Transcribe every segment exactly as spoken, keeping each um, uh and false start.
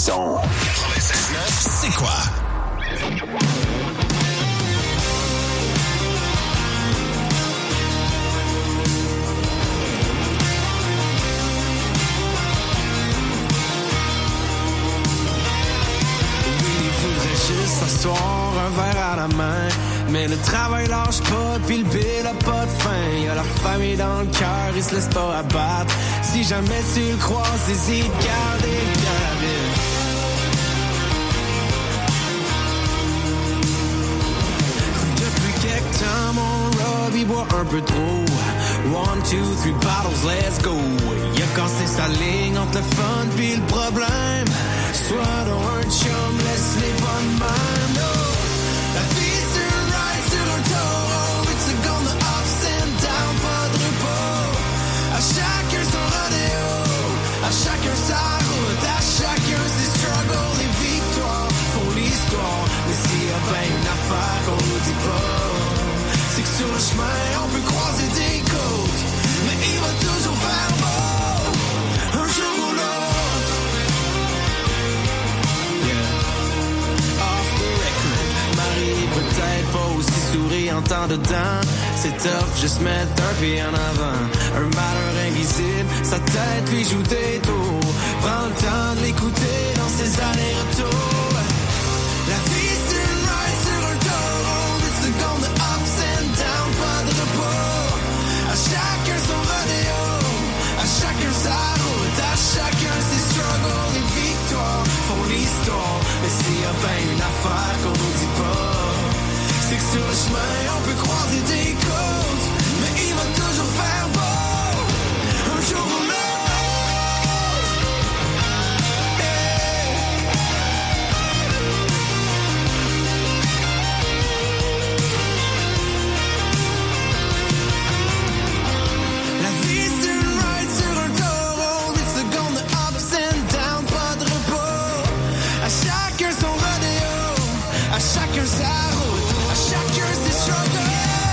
son. quatre-vingt-seize neuf, c'est quoi? Juste s'asseoir, un verre à la main. Mais le travail lâche pas, pis le bill a pas de fin. Y'a la famille dans le cœur, il se laisse pas abattre. Si jamais tu le croises, hésite, gardez bien la ville. Depuis quelque temps, mon Rob, il boit un peu trop. One, two, three bottles, let's go. Il a cassé sa ligne entre le fun pis le problème. Soit dans un chum, laisse-les pas de même, no. La vie c'est un ride sur un taureau. It's a gun de ups and down, pas de repos. À chacun son rodéo, à chacun sa route, à chacun ses struggles. Les victoires font l'histoire, mais s'il y a bien une affaire qu'on nous dit pas, c'est que sur le chemin on peut croiser des côtes, mais il va toujours faire beau, un jour ou l'autre. Peut-être pas aussi souriantant dedans. C'est tough, juste mettre un pied en avant. Un malheur invisible, sa tête lui joue des tours. Prends le temps de l'écouter dans ses allers-retours. La vie c'est une ride sur un taureau. Des secondes de ups and down, pas de repos. À chacun son rodéo, à chacun sa route, à chacun ses struggles. Les victoires font l'histoire, mais s'il y a bien une affaire qu'on nous dit pas, c'est que sur le chemin, on peut croiser des côtes, mais il va toujours faire beau, un jour ou l'autre. Hey. La vie c'est une ride sur un taureau, des secondes de ups and down, pas de repos. À chacun son rodéo, à chacun sa route, à chacun ses struggles.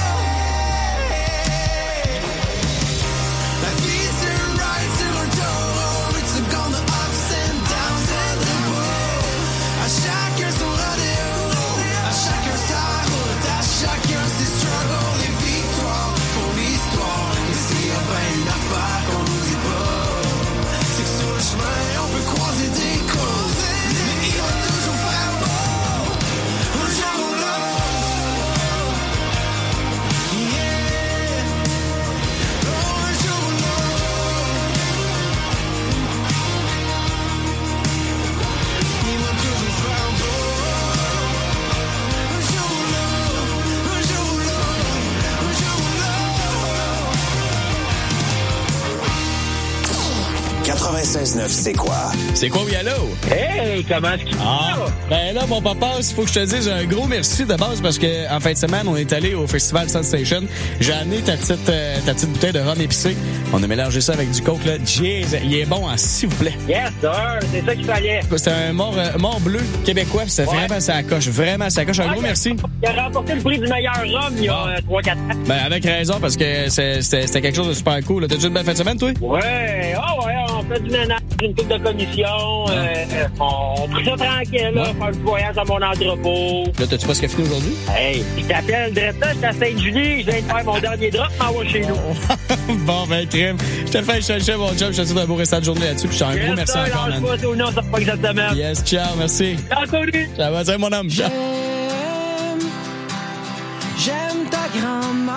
La vie c'est un ride sur un taureau, une seconde de ups and downs and repos. À chacun son rodéo, à chacun sa route, à chacun ses struggles. Les victoires font l'histoire, et s'il y a bien une affaire qu'on nous dit pas, c'est que sur le chemin on peut croiser des côtes, mais il va toujours faire beau, un jour ou l'autre. quatre-vingt-seize neuf, c'est quoi? C'est quoi, oui, allô? Hey, comment est-ce qu'il ah, ben là, mon papa, il faut que je te dise un gros merci de base parce que en fin de semaine, on est allé au festival Sun Station. J'ai amené ta petite, euh, ta petite bouteille de rhum épicé. On a mélangé ça avec du coke, là. Jeez, il est bon, hein, s'il vous plaît. Yes, sir, c'est ça qu'il fallait. C'était un mort, euh, mort bleu québécois, puis c'était ouais. vraiment ça coche, vraiment ça coche. Un ouais, gros merci. Il a remporté le prix du meilleur rhum il y a euh, trois quatre ans. Ben, avec raison, parce que c'est, c'était, c'était quelque chose de super cool. T'as-tu une belle fin de semaine, toi? Ouais, oh ouais, on fait du ménage, une coupe de commission, ah. euh, on prit ça tranquille, là, ouais. faire du voyage à mon entrepôt. Là, t'as-tu pas ce qu'il a fini aujourd'hui? Hey, je t'appelle, Dretta, je suis à Sainte-Julie, je viens de faire mon dernier drop, je m'en vais chez nous. Bon, ben, crème. Je te fais chercher mon job, je te souhaite un beau restant de journée là-dessus, puis je te un gros merci ça, encore, man. Pas, non, ça fait pas exactement. Yes, ciao, merci. Ciao, salut. Ça va, mon homme. Ciao. J'aime, j'aime ta grand-mère.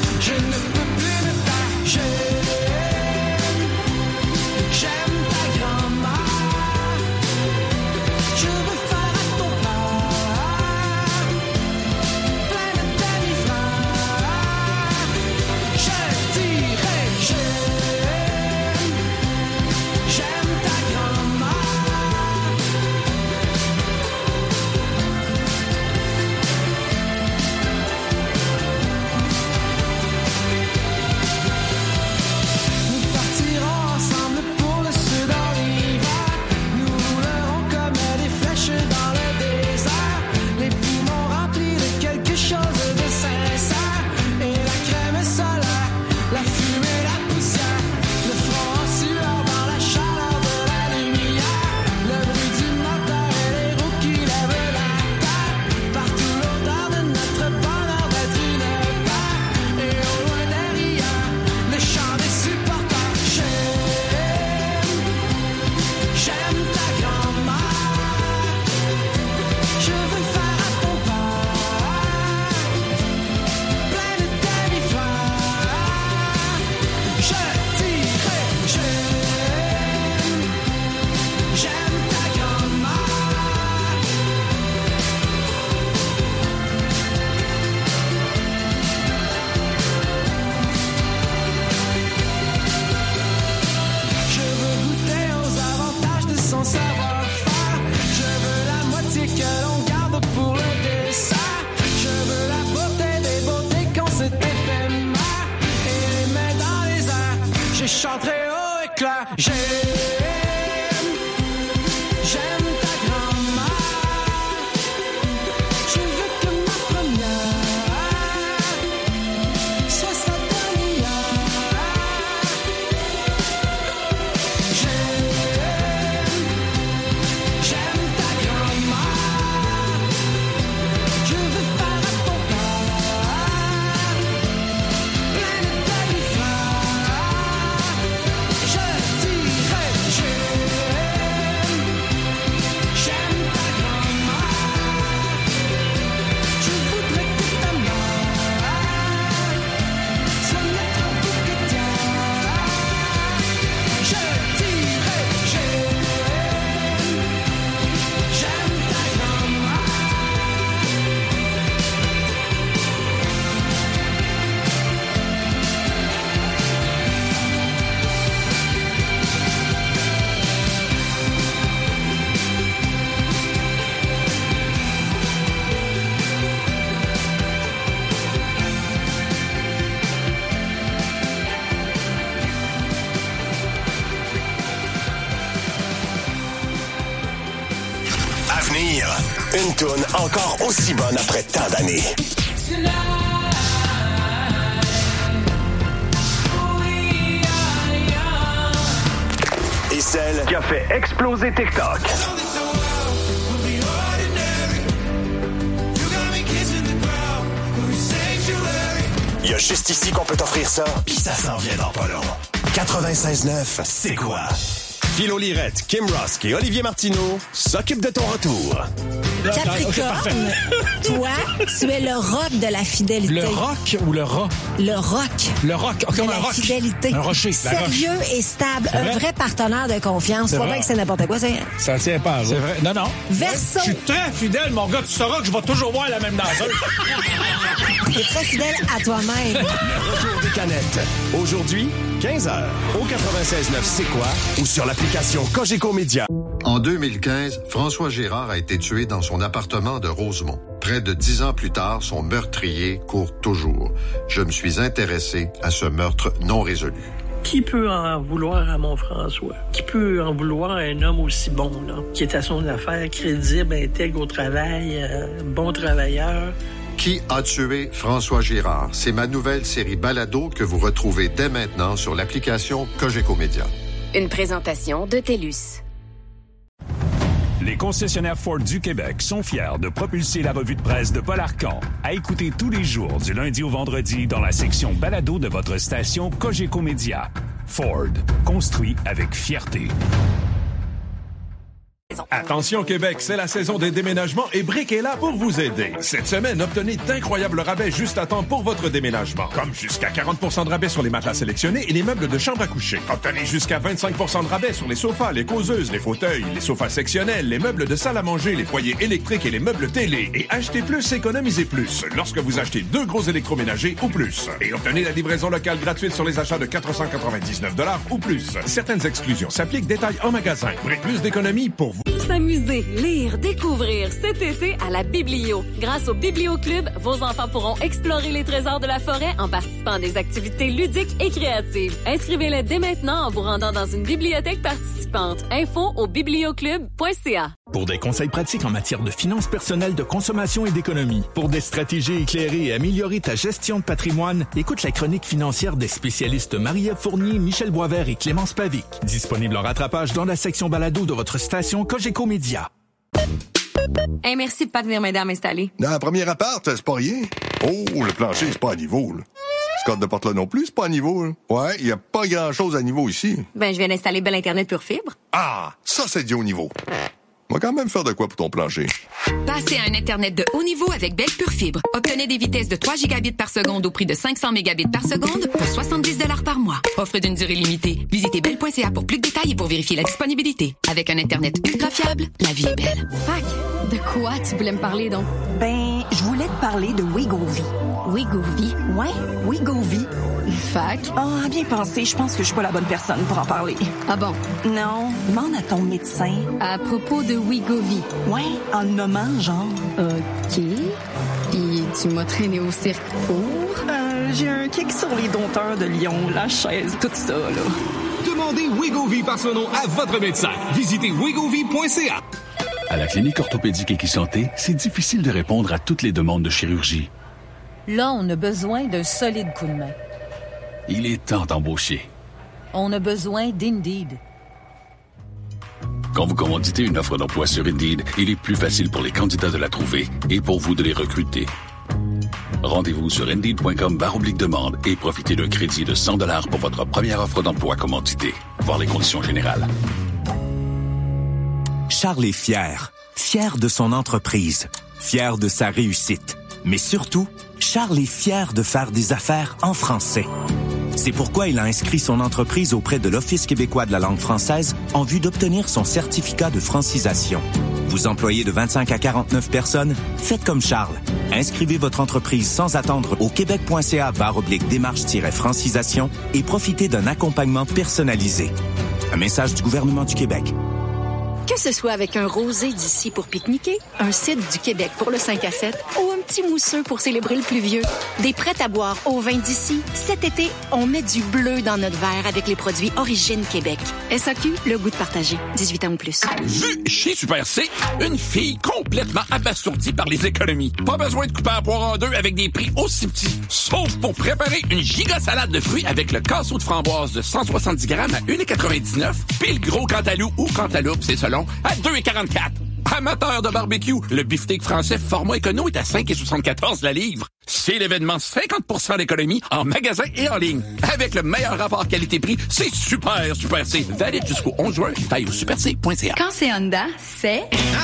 J'aime ta je chante très haut et clair. J'aime, j'aime ta grand-mère. Je veux que ma première soit sa dernière. J'aime, j'aime ta grand-mère. Je veux faire à ton père plein de belles fleurs. Je dirais j'aime, j'aime ta grand-mère. Je voudrais que ta mère soit notre bouquetière. Je dirais j'aime, j'aime ta grand-mère. À venir, une toune encore aussi bonne après tant d'années. Et celle qui a fait exploser TikTok. Il y a juste ici qu'on peut t'offrir ça, puis ça s'en vient dans pas long. quatre-vingt-seize neuf, c'est quoi? Philo Lirette, Kim Rusk et Olivier Martineau s'occupent de ton retour. Capricorne, toi, tu es le roc de la fidélité. Le rock ou le rat? Le roc. Le rock, De comme la un roc. fidélité. Un rocher, la roche. Sérieux et stable. C'est Un vrai? vrai partenaire de confiance. C'est Pas vrai. vrai que c'est n'importe quoi. C'est Ça tient pas, C'est vrai. Non, non. Verseau. Je suis très fidèle, mon gars. Tu sauras que je vais toujours voir la même danseuse. T'es très fidèle à toi-même. Le retour des canettes. Aujourd'hui, quinze heures, au quatre-vingt-seize neuf C'est quoi? Ou sur l'application Cogeco Média. En deux mille quinze, François Gérard a été tué dans son appartement de Rosemont. Près de dix ans plus tard, son meurtrier court toujours. Je me suis intéressé à ce meurtre non résolu. Qui peut en vouloir à mon François? Qui peut en vouloir à un homme aussi bon, là, qui est à son affaire, crédible, intègre au travail, euh, bon travailleur? Qui a tué François Gérard? C'est ma nouvelle série Balado que vous retrouvez dès maintenant sur l'application Cogeco Média. Une présentation de TELUS. Les concessionnaires Ford du Québec sont fiers de propulser la revue de presse de Paul Arcand à écouter tous les jours du lundi au vendredi dans la section balado de votre station Cogeco Média. Ford, construit avec fierté. Attention Québec, c'est la saison des déménagements et Brick est là pour vous aider. Cette semaine, obtenez d'incroyables rabais juste à temps pour votre déménagement. Comme jusqu'à quarante pour cent de rabais sur les matelas sélectionnés et les meubles de chambre à coucher. Obtenez jusqu'à vingt-cinq pour cent de rabais sur les sofas, les causeuses, les fauteuils, les sofas sectionnels, les meubles de salle à manger, les foyers électriques et les meubles télé. Et achetez plus, économisez plus lorsque vous achetez deux gros électroménagers ou plus. Et obtenez la livraison locale gratuite sur les achats de quatre cent quatre-vingt-dix-neuf dollars ou plus. Certaines exclusions s'appliquent, détails en magasin. Brick, plus d'économies pour vous. S'amuser, lire, découvrir cet été à la Biblio. Grâce au Biblio Club, vos enfants pourront explorer les trésors de la forêt en participant à des activités ludiques et créatives. Inscrivez-les dès maintenant en vous rendant dans une bibliothèque participante. Info au biblioclub point c a. Pour des conseils pratiques en matière de finances personnelles, de consommation et d'économie, pour des stratégies éclairées et améliorer ta gestion de patrimoine, écoute la chronique financière des spécialistes Marie-Ève Fournier, Michel Boisvert et Clémence Pavic. Disponible en rattrapage dans la section balado de votre station Cogeco Média. Hey, merci de pas venir m'aider à m'installer. Dans la première appart, c'est pas rien. Oh, le plancher, c'est pas à niveau, là. Ce code de porte-là non plus, c'est pas à niveau, là. Ouais, il y a pas grand-chose à niveau ici. Ben, je viens d'installer Belle Internet Pure Fibre. Ah, ça, c'est du haut niveau. On va quand même faire de quoi pour ton plancher. Passez à un Internet de haut niveau avec Belle Pure Fibre. Obtenez des vitesses de trois gigabits par seconde au prix de cinq cents mégabits par seconde pour soixante-dix dollars par mois. Offre d'une durée limitée. Visitez belle point c a pour plus de détails et pour vérifier la disponibilité. Avec un Internet ultra fiable, la vie est belle. Fac, de quoi tu voulais me parler donc? Ben, je voulais te parler de Wegovy. Wegovy? Ouais, Wegovy. Fac? Ah, bien pensé, je pense que je suis pas la bonne personne pour en parler. Ah bon? Non, demande à ton médecin. À propos de Wegovy? Ouais, en nommant, genre. OK. Puis tu m'as traîné au cirque pour? Euh, j'ai un kick sur les dompteurs de lion, la chaise, tout ça, là. Demandez Wegovy par son nom à votre médecin. Visitez wegovy point c a. À la clinique orthopédique Equisanté, c'est difficile de répondre à toutes les demandes de chirurgie. Là, on a besoin d'un solide coup de main. Il est temps d'embaucher. On a besoin d'Indeed. Quand vous commanditez une offre d'emploi sur Indeed, il est plus facile pour les candidats de la trouver et pour vous de les recruter. Rendez-vous sur Indeed point com barre oblique demande et profitez d'un crédit de cent dollars pour votre première offre d'emploi commanditée. Voir les conditions générales. Charles est fier. Fier de son entreprise. Fier de sa réussite. Mais surtout, Charles est fier de faire des affaires en français. C'est pourquoi il a inscrit son entreprise auprès de l'Office québécois de la langue française en vue d'obtenir son certificat de francisation. Vous employez de vingt-cinq à quarante-neuf personnes? Faites comme Charles. Inscrivez votre entreprise sans attendre au québec point c a barre oblique démarche-francisation et profitez d'un accompagnement personnalisé. Un message du gouvernement du Québec. Que ce soit avec un rosé d'ici pour pique-niquer, un cidre du Québec pour le cinq à sept ou un petit mousseux pour célébrer le pluvieux, des prêts à boire au vin d'ici, cet été, on met du bleu dans notre verre avec les produits Origine Québec. S A Q, le goût de partager. dix-huit ans ou plus. Vu chez Super C, une fille complètement abasourdie par les économies. Pas besoin de couper à poire en deux avec des prix aussi petits. Sauf pour préparer une giga salade de fruits avec le casseau de framboise de cent soixante-dix grammes à un virgule quatre-vingt-dix-neuf, puis le gros cantalou ou cantaloupe, c'est selon, à deux virgule quarante-quatre. Amateur de barbecue, le beefsteak français format écono est à cinq virgule soixante-quatorze la livre. C'est l'événement cinquante pour cent d'économie en magasin et en ligne. Avec le meilleur rapport qualité-prix, c'est super, Super C. Valide jusqu'au onze juin. Taille au super c point c a. Quand c'est Honda, c'est...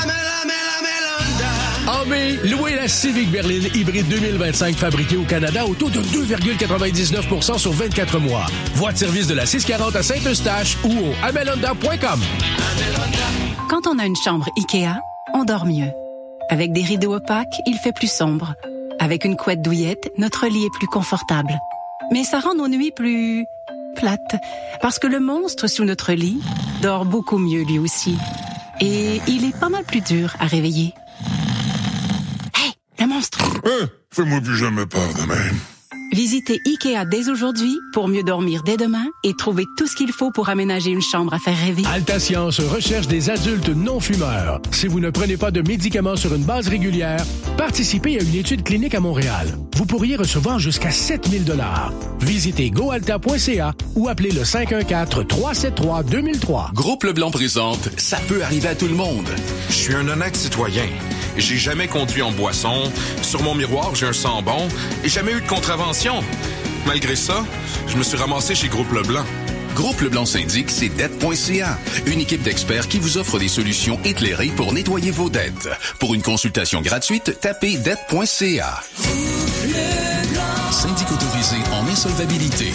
En mai, louez la Civic berline hybride deux mille vingt-cinq fabriquée au Canada au taux de deux virgule quatre-vingt-dix-neuf pour cent sur vingt-quatre mois. Voie de service de la six cent quarante à Saint-Eustache ou au amel honda point com. Quand on a une chambre Ikea, on dort mieux. Avec des rideaux opaques, il fait plus sombre. Avec une couette douillette, notre lit est plus confortable. Mais ça rend nos nuits plus... plates. Parce que le monstre sous notre lit dort beaucoup mieux lui aussi. Et il est pas mal plus dur à réveiller. Hey, le monstre! Hein? Fais-moi plus jamais peur de même. Visitez Ikea dès aujourd'hui pour mieux dormir dès demain et trouver tout ce qu'il faut pour aménager une chambre à faire rêver. Altascience recherche des adultes non-fumeurs. Si vous ne prenez pas de médicaments sur une base régulière, participez à une étude clinique à Montréal. Vous pourriez recevoir jusqu'à sept mille dollars. Visitez goalta point c a ou appelez le cinq un quatre, trois sept trois, deux mille trois. Groupe Leblanc présente « Ça peut arriver à tout le monde ». Je suis un honnête citoyen. J'ai jamais conduit en boisson. Sur mon miroir, j'ai un sang bon. Et jamais eu de contravention. Malgré ça, je me suis ramassé chez Groupe Leblanc. Groupe Leblanc syndic, c'est dette point c a. Une équipe d'experts qui vous offre des solutions éclairées pour nettoyer vos dettes. Pour une consultation gratuite, tapez dette point c a. Syndic autorisé en insolvabilité.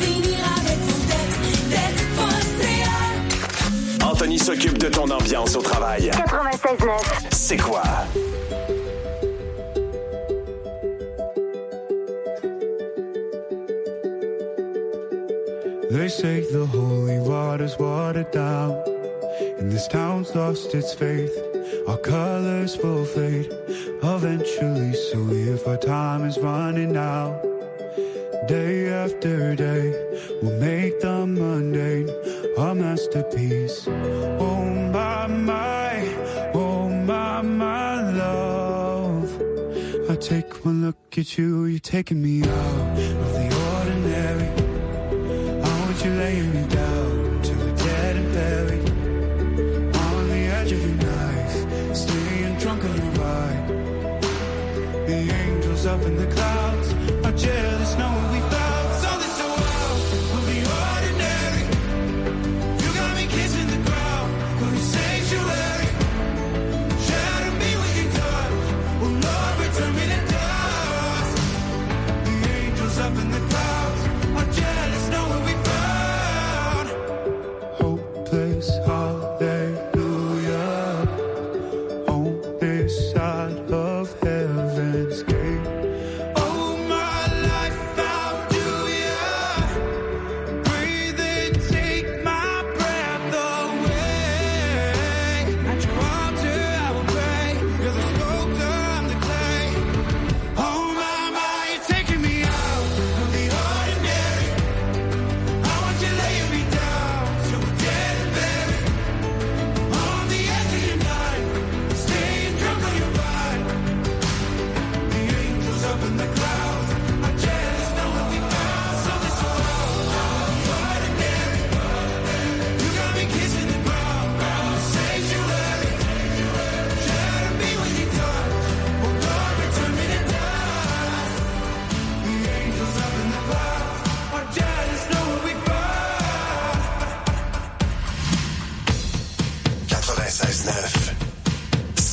Anthony s'occupe de ton ambiance au travail. quatre-vingt-seize neuf. C'est quoi? They say the holy water's watered down, and this town's lost its faith. Our colors will fade eventually, so if our time is running out, day after day, we'll make the mundane a masterpiece. Oh my, my, oh my, my love. I take one look at you, you're taking me out of the ordinary. You're laying me down to the dead and buried on the edge of your knife, staying drunk on the ride. The angels up in the clouds are jealous knowing we found something so wild of the ordinary. You got me kissing the ground of your sanctuary. Shadow me with your touch, oh Lord, return me to dust. The angels up in the clouds are jealous knowing we found.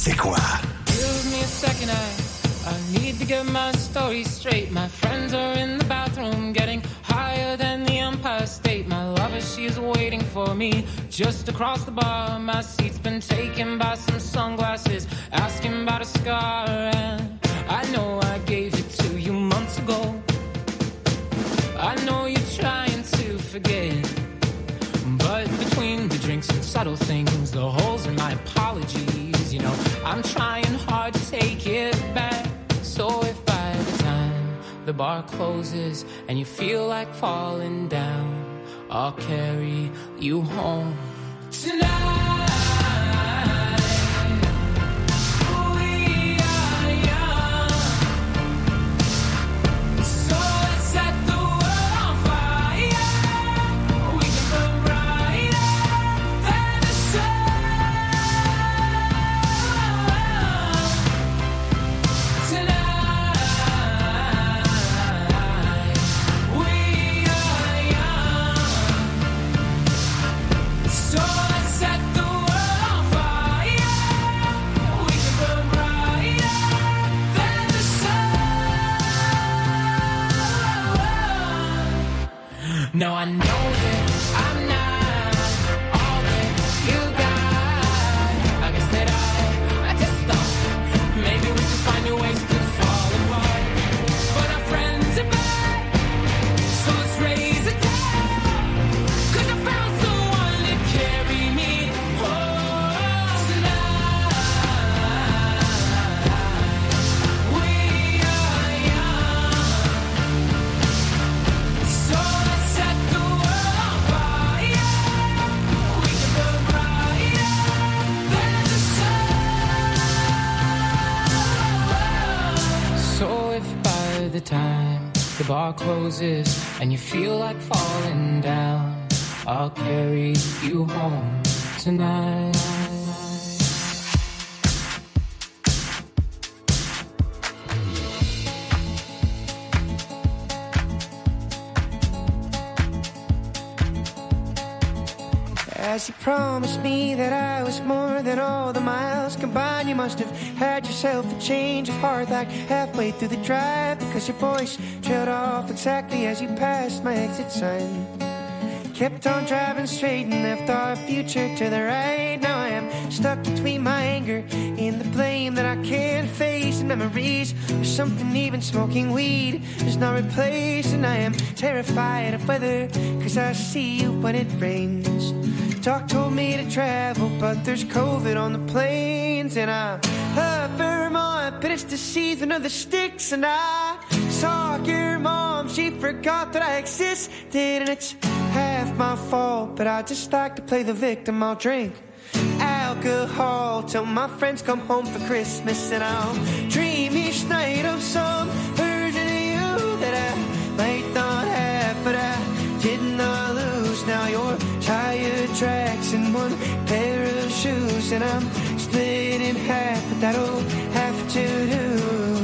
c'est quoi? Give me a second, I, I need to get my story straight. My friends are in the bathroom getting higher than the Empire State. My lover, she's waiting for me just across the bar. My seat's been taken by some sunglasses, asking about a scar. And I know I gave it to you months ago. I know you're trying to forget, but between the drinks and subtle things, the holes in my apologies, you know, I'm trying hard to take it back. So if by the time the bar closes and you feel like falling down, I'll carry you home tonight. No, I know that I'm not all that you got. I guess that I, I just thought maybe we could find new ways to fall apart. But our friends are back, so let's raise a toast. 'Cause I found someone to carry me home tonight. We are young, so the time the bar closes and you feel like falling down, I'll carry you home tonight. As you promised me that I was more than all the miles combined, you must have had yourself a change of heart like halfway through the drive, because your voice trailed off exactly as you passed my exit sign. Kept on driving straight and left our future to the right. Now I am stuck between my anger and the blame that I can't face, and memories of something even smoking weed is not replaced. And I am terrified of weather, 'cause I see you when it rains. Doc told me to travel, but there's COVID on the planes. And I love Vermont, but it's the season of the sticks. And I saw your mom, she forgot that I existed. And it's half my fault, but I just like to play the victim. I'll drink alcohol till my friends come home for Christmas. And I'll dream each night of some version of you that I might not have, but I did not lose. Now you're tire tracks and one pair of shoes, and I'm split in half, but that'll have to do.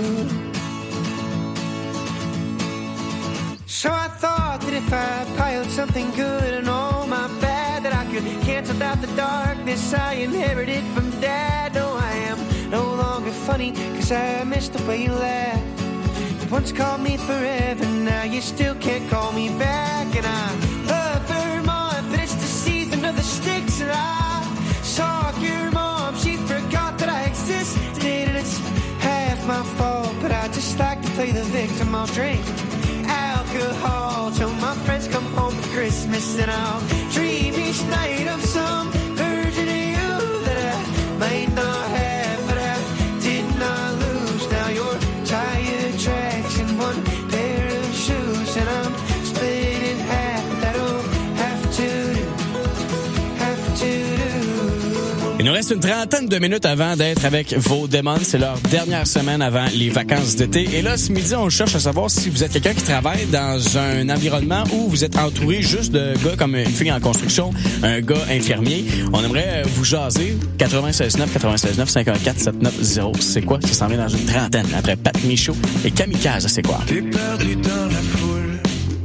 So I thought that if I piled something good and all my bad, that I could cancel out the darkness I inherited from Dad. No, I am no longer funny, 'cause I missed the way you laughed. You once called me forever, now you still can't call me back. And I love Vermont, but it's the season of the sticks. And I saw your mom, she forgot that I existed. And it's half my fault, but I just like to play the victim. I'll drink alcohol till my friends come home for Christmas. And I'll dream each night of some version of you that I might not have, but I did not lose. Now you're tire tracks and one pair of shoes, and I'm split in half. That'll have to do, have to do. Il nous reste une trentaine de minutes avant d'être avec vos Démons. C'est leur dernière semaine avant les vacances d'été. Et là, ce midi, on cherche à savoir si vous êtes quelqu'un qui travaille dans un environnement où vous êtes entouré juste de gars comme une fille en construction, un gars infirmier. On aimerait vous jaser. quatre-vingt-seize neuf, quatre-vingt-seize neuf, cinq un quatre, sept neuf zéro. C'est quoi? Ça s'en vient dans une trentaine. Après Pat Michaud et Kamikaze, c'est quoi? T'es perdu dans la foule,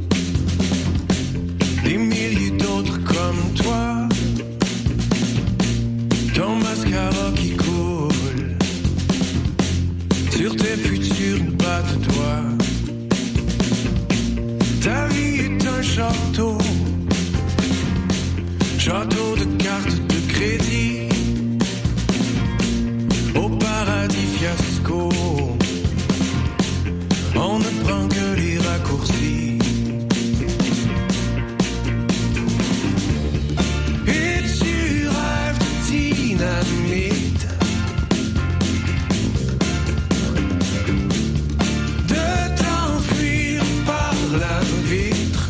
des milliers d'autres comme toi. Ton mascara qui coule, château, château de cartes de crédit, au paradis fiasco, on ne prend que les raccourcis. Et tu rêves de dynamite, de t'enfuir par la vitre,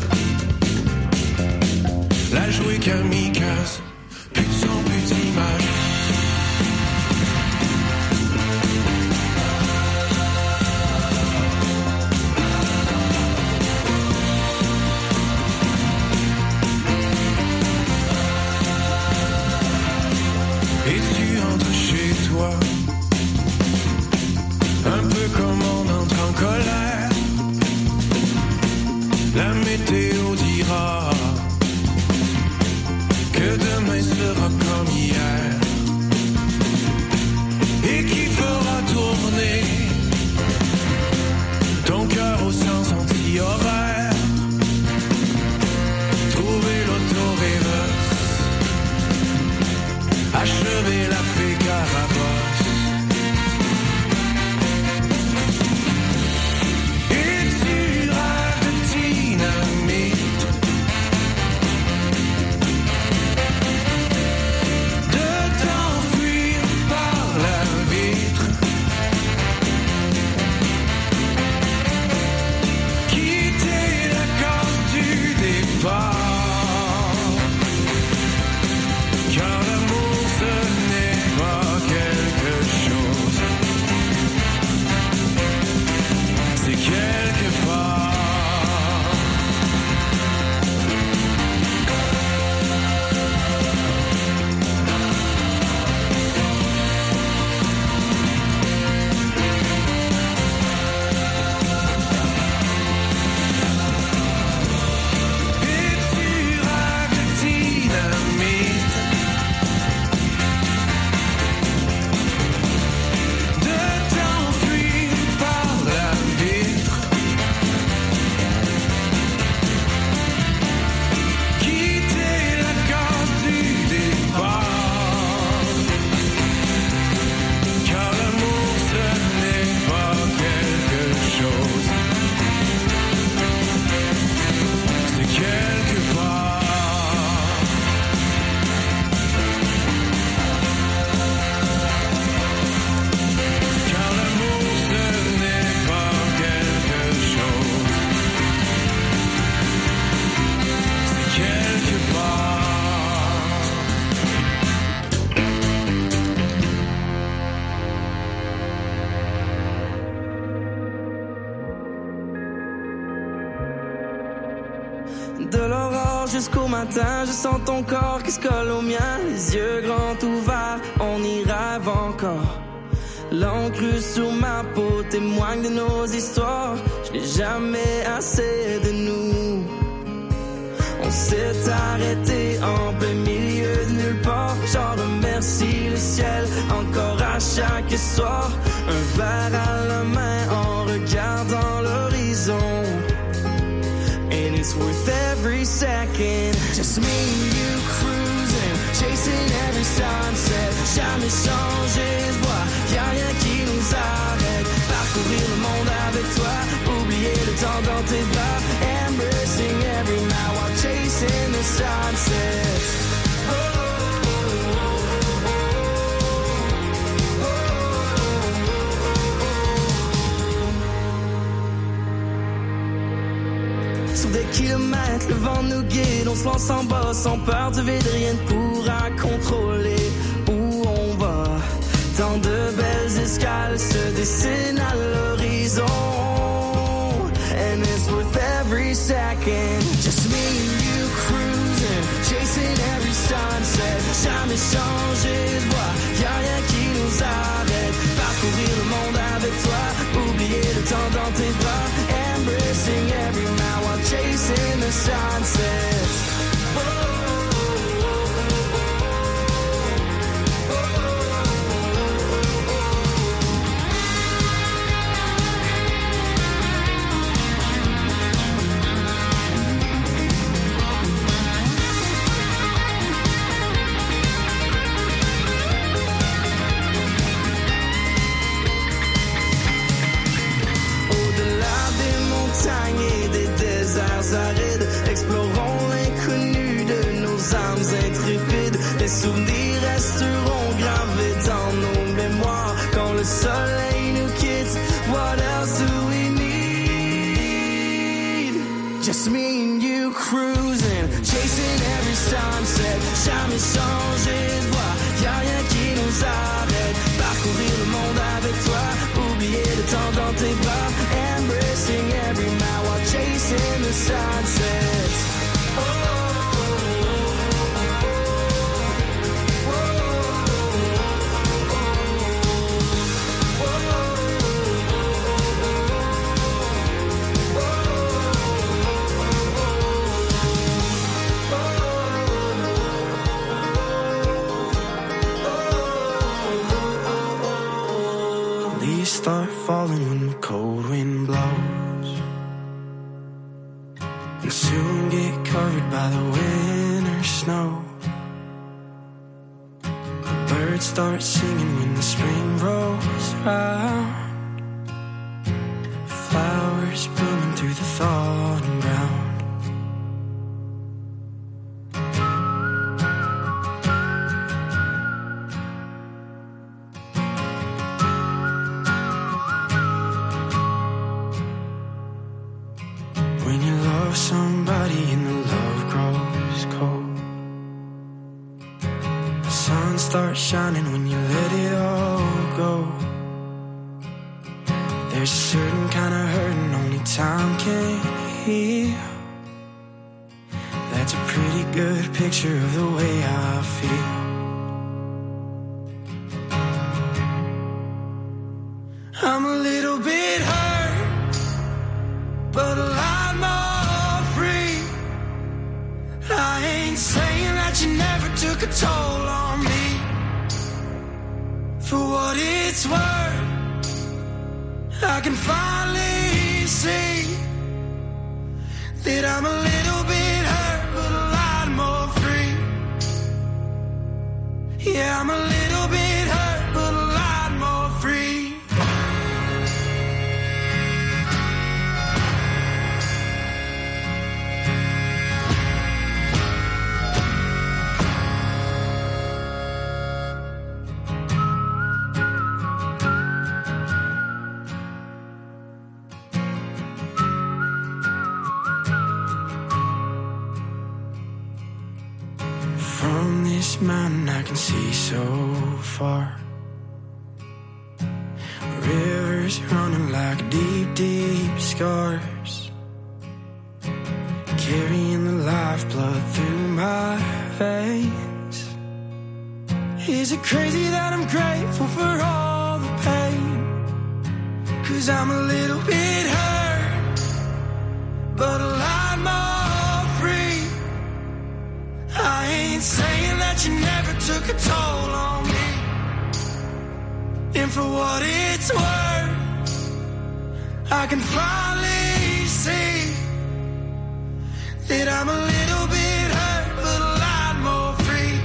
la jouer kamikaze, plus de son, plus d'image. Et tu entres chez toi, un peu comme on entre en colère. La météo dira que demain sera comme hier, et qui fera tourner ton cœur au sens anti-horaire. Trouver l'auto-reverse, achever la fée Carabosse. Et tu rêves de dynamite, de t'enfuir par la vitre, quitter la case du départ. Car l'amour ce n'est pas quelque chose, c'est quelque part. Et tu rêves de dynamite, de t'enfuir par la vitre, quitter la case du départ. Car l'amour ce n'est pas quelque chose, c'est quelque part. Car l'amour ce n'est pas quelque chose, c'est quelque part. De l'aurore jusqu'au matin, je sens ton corps qui se colle au mien. Les yeux grands ouverts, on y rêve encore. L'encre sur ma peau témoigne de nos histoires. Je n'ai jamais assez de nous. On s'est arrêté en plein milieu de nulle part. J'en remercie le ciel encore à chaque soir. Un verre à la main en regardant l'horizon. And it's worth every second. Just me and you cruising, chasing every sunset. Jamais changé de voie, y'a rien qui nous arrête. Parcourir le monde avec toi, oublier le temps dans tes bras. Embracing every night while chasing the sunset. Oh, oh, oh, oh, oh. Sur des kilomètres, le vent nous guide. On se lance en bas sans peur du vide. Rien ne pourra contrôler où on va. Tant de belles escales se dessinent à l'horizon. And it's worth every second. Just me and you cruising, chasing every sunset. Jamais changé de voie, y'a rien qui nous arrête. Parcourir le monde avec toi, oublier le temps dans tes bras. Embracing every night while chasing the sunset. Oh, oh, oh, oh, oh. falling when the cold wind blows, and soon get covered by the winter snow. The birds start singing when the spring rolls around, flowers blooming through the thawed ground. When you love somebody and the love grows cold, the sun starts shining when you let it all go. There's a certain kind of hurting only time can heal. That's a pretty good picture of the way I feel. I'm a little bit hurt, but a lot more free. I ain't saying that you never took a toll on me. For what it's worth, I can finally see that I'm a little bit hurt, but a lot more free. Yeah, I'm a little bit hurt, but a lot more free. From this mountain I can see so far, rivers running like deep, deep scars, carrying the lifeblood through my veins. Is it crazy that I'm grateful for all the pain? 'Cause I'm a little bit hurt, but a lot more free. I ain't saying that you never took a toll on me. And for what it's worth, I can finally see that I'm a little bit hurt, but a lot more free.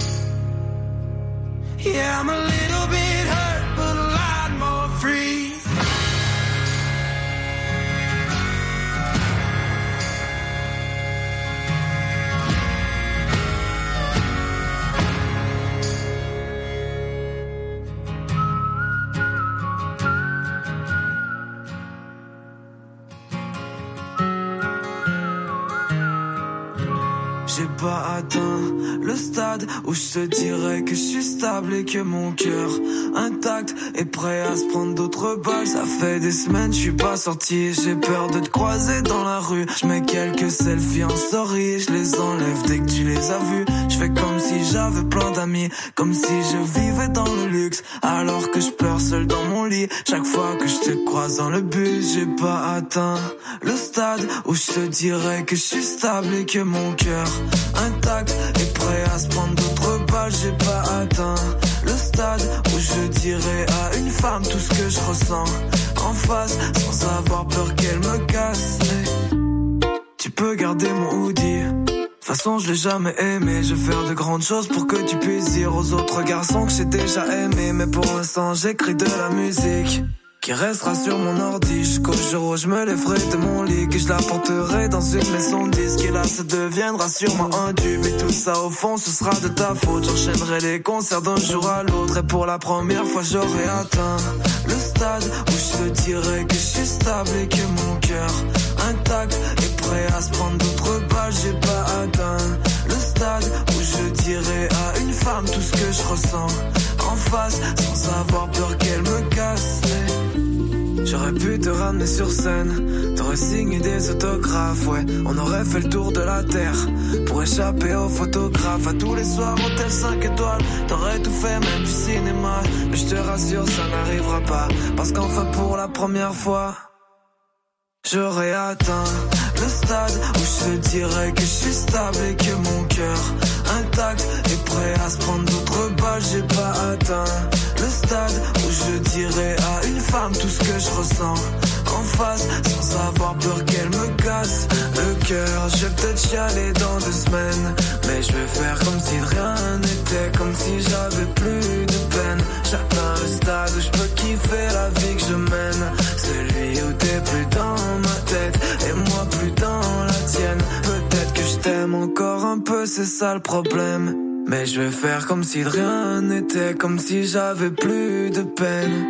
Yeah, I'm a little bit hurt, but a lot more free. J'ai pas atteint le stade où je te dirais que je suis stable et que mon cœur intact est prêt à se prendre d'autres balles. Ça fait des semaines, je suis pas sorti, j'ai peur de te croiser dans la rue. Je mets quelques selfies en story, je les enlève dès que tu les as vus. Je fais comme si j'avais plein d'amis, comme si je vivais dans le luxe, alors que je pleure seul dans mon lit. Chaque fois que je te croise dans le bus, j'ai pas atteint le stade où je te dirais que je suis stable et que mon cœur intact et prêt à se prendre d'autres balles. J'ai pas atteint le stade où je dirais à une femme tout ce que je ressens en face, sans avoir peur qu'elle me casse. Mais tu peux garder mon hoodie, de toute façon je l'ai jamais aimé. Je vais faire de grandes choses pour que tu puisses dire aux autres garçons que j'ai déjà aimé. Mais pour l'instant j'écris de la musique qui restera sur mon ordi jusqu'au jour où je me lèverai de mon lit, que je la porterai dans une maison de disques. Et là ça deviendra sûrement un tube, et tout ça au fond ce sera de ta faute. J'enchaînerai les concerts d'un jour à l'autre, et pour la première fois j'aurai atteint le stade où je te dirai que je suis stable et que mon cœur intact est prêt à se prendre d'autres balles. J'ai pas atteint le stade où je dirai à une femme tout ce que je ressens en face, sans avoir peur qu'elle me casse. J'aurais pu te ramener sur scène, t'aurais signé des autographes, ouais. On aurait fait le tour de la terre pour échapper aux photographes. À tous les soirs, hôtel cinq étoiles, t'aurais tout fait, même du cinéma. Mais je te rassure, ça n'arrivera pas, parce qu'enfin pour la première fois, j'aurais atteint le stade où je te dirais que je suis stable et que mon cœur intact est prêt à se prendre d'autres balles. J'ai pas atteint le stade où je dirais à une femme âme tout ce que je ressens en face, sans avoir peur qu'elle me casse le cœur. Je vais peut-être chialer dans deux semaines, mais je vais faire comme si de rien n'était, comme si j'avais plus de peine. J'atteins le stade où je peux kiffer la vie que je mène, celui où t'es plus dans ma tête et moi plus dans la tienne. Peut-être que je t'aime encore un peu, c'est ça le problème, mais je vais faire comme si de rien n'était, comme si j'avais plus de peine.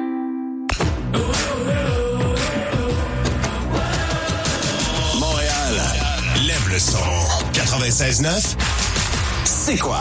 Le son quatre-vingt-seize neuf, c'est quoi?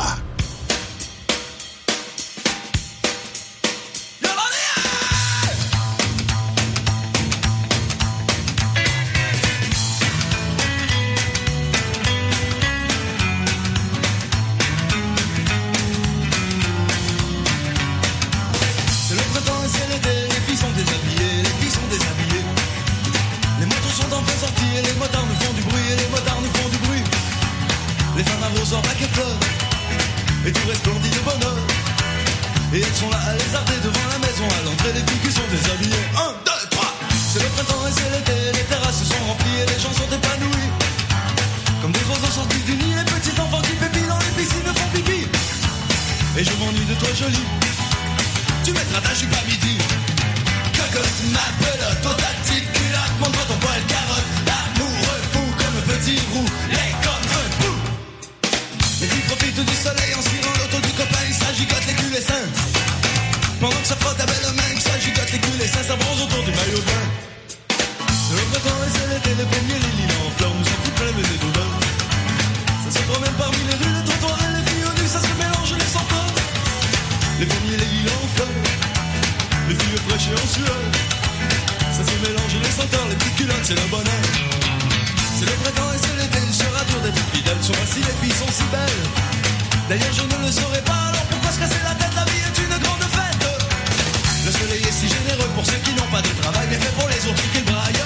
C'est le printemps et c'est l'été, les filles sont déshabillées, les filles sont déshabillées. Les motos sont en pleine sortie et les motards nous font du bruit et les motards nous font du bruit. Les femmes à rose en bac et fleurs, et tout resplendit de bonheur. Et elles sont là à lézarder devant la maison, à l'entrée les filles qui sont déshabillées. Un, deux, trois. C'est le printemps et c'est l'été, les terrasses se sont remplies et les gens sont épanouis. Comme des oiseaux sortis du nid, les petits enfants qui pépient dans les piscines font pipi. Et je m'ennuie de toi jolie, tu mettras ta jupe à midi. Cocotte, ma pelote, ton ta petite culotte, montre ton poil carotte. Amoureux fou comme un petit roux, les comme un fou. Les filles profitent du soleil en cirant l'auto du copain, il s'agigote les culs les seins. Pendant que ça frotte à belle main, que ça gigote les culs les seins, ça bronze autour du maillot bain. Le printemps et c'est l'été, les premiers les lilas en fleurs nous sont toutes pleines des odeurs. Ça se promène parmi les rues, les trottoirs et les filles au nu, ça se mélange les senteurs. Les premiers les lilas en fleurs, les filles fraîches et en sueur. Ça se mélange les senteurs, les petites culottes, c'est le bonheur. C'est le printemps et c'est l'été, il sera dur d'être fidèle. Sur si les filles sont si belles, d'ailleurs je ne le saurais pas, alors pourquoi se casser la tête? La vie est une grande fête. Le soleil est si généreux pour ceux qui n'ont pas de travail, mais fait pour les autres qui le braillent.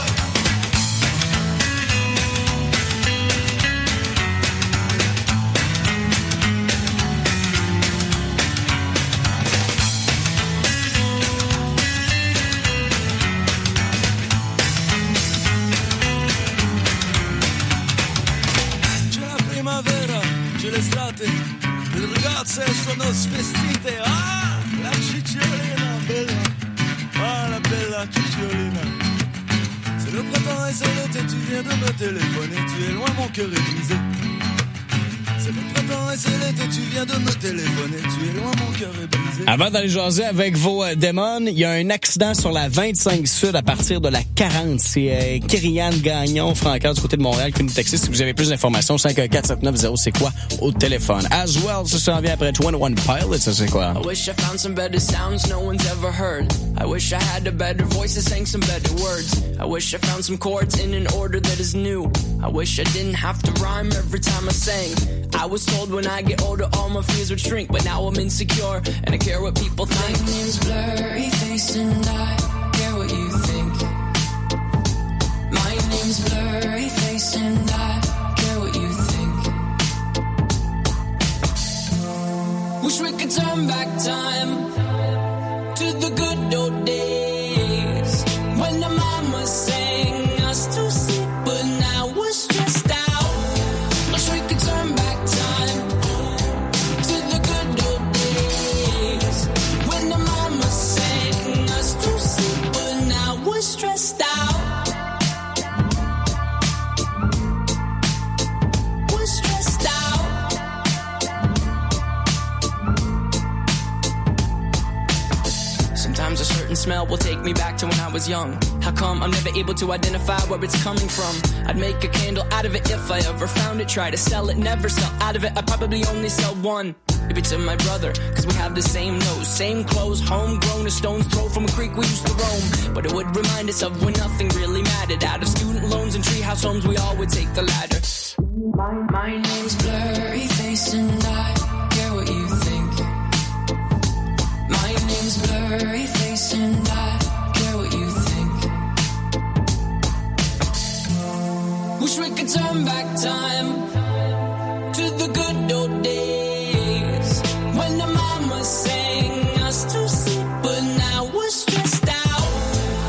Le ragazze sono svestite, ah, la cicciolina bella, ah, la bella cicciolina. C'est le printemps et c'est l'été, tu viens de me téléphoner, tu es loin, mon cœur est brisé. C'est le printemps et c'est l'été, tu viens de me téléphoner, tu es loin, mon cœur est brisé. Avant d'aller jaser avec vos euh, démons, il y a un accident sur la vingt-cinq Sud à partir de la quarante. C'est euh, Kyrianne Gagnon, Francard, du côté de Montréal, qui nous texte. Si vous avez plus d'informations, cinq un quatre sept neuf zéro, c'est quoi, au téléphone. As well, ça s'en vient après vingt et un Pilots, ça c'est quoi? I wish I found some better sounds no one's ever heard. I wish I had a better voice that sang some better words. I wish I found some chords in an order that is new. I wish I didn't have to rhyme every time I sang. I was told when I get older all my fears would shrink, but now I'm insecure and I care what people think. My name's Blurry Face and I care what you think. My name's Blurry Face and I care what you think. Wish we could turn back time to the good old days when the mama sang us to sleep, but now we're stressed out. Wish we could turn back time to the good old days when the mama sang us to sleep, but now we're stressed out. We're stressed out. Sometimes a certain smell will take me back to when I was young. How come I'm never able to identify where it's coming from? I'd make a candle out of it if I ever found it. Try to sell it, never sell out of it. I'd probably only sell one. Maybe to my brother, cause we have the same nose, same clothes, homegrown, a stone's throw from a creek we used to roam. But it would remind us of when nothing really mattered. Out of student loans and treehouse homes, we all would take the ladder. My, my name's Blurry Face and I care what you think. My name's Blurry Face and I care what you think. Wish we could turn back time to the good old days when the mama sang us to sleep, but now we're stressed out.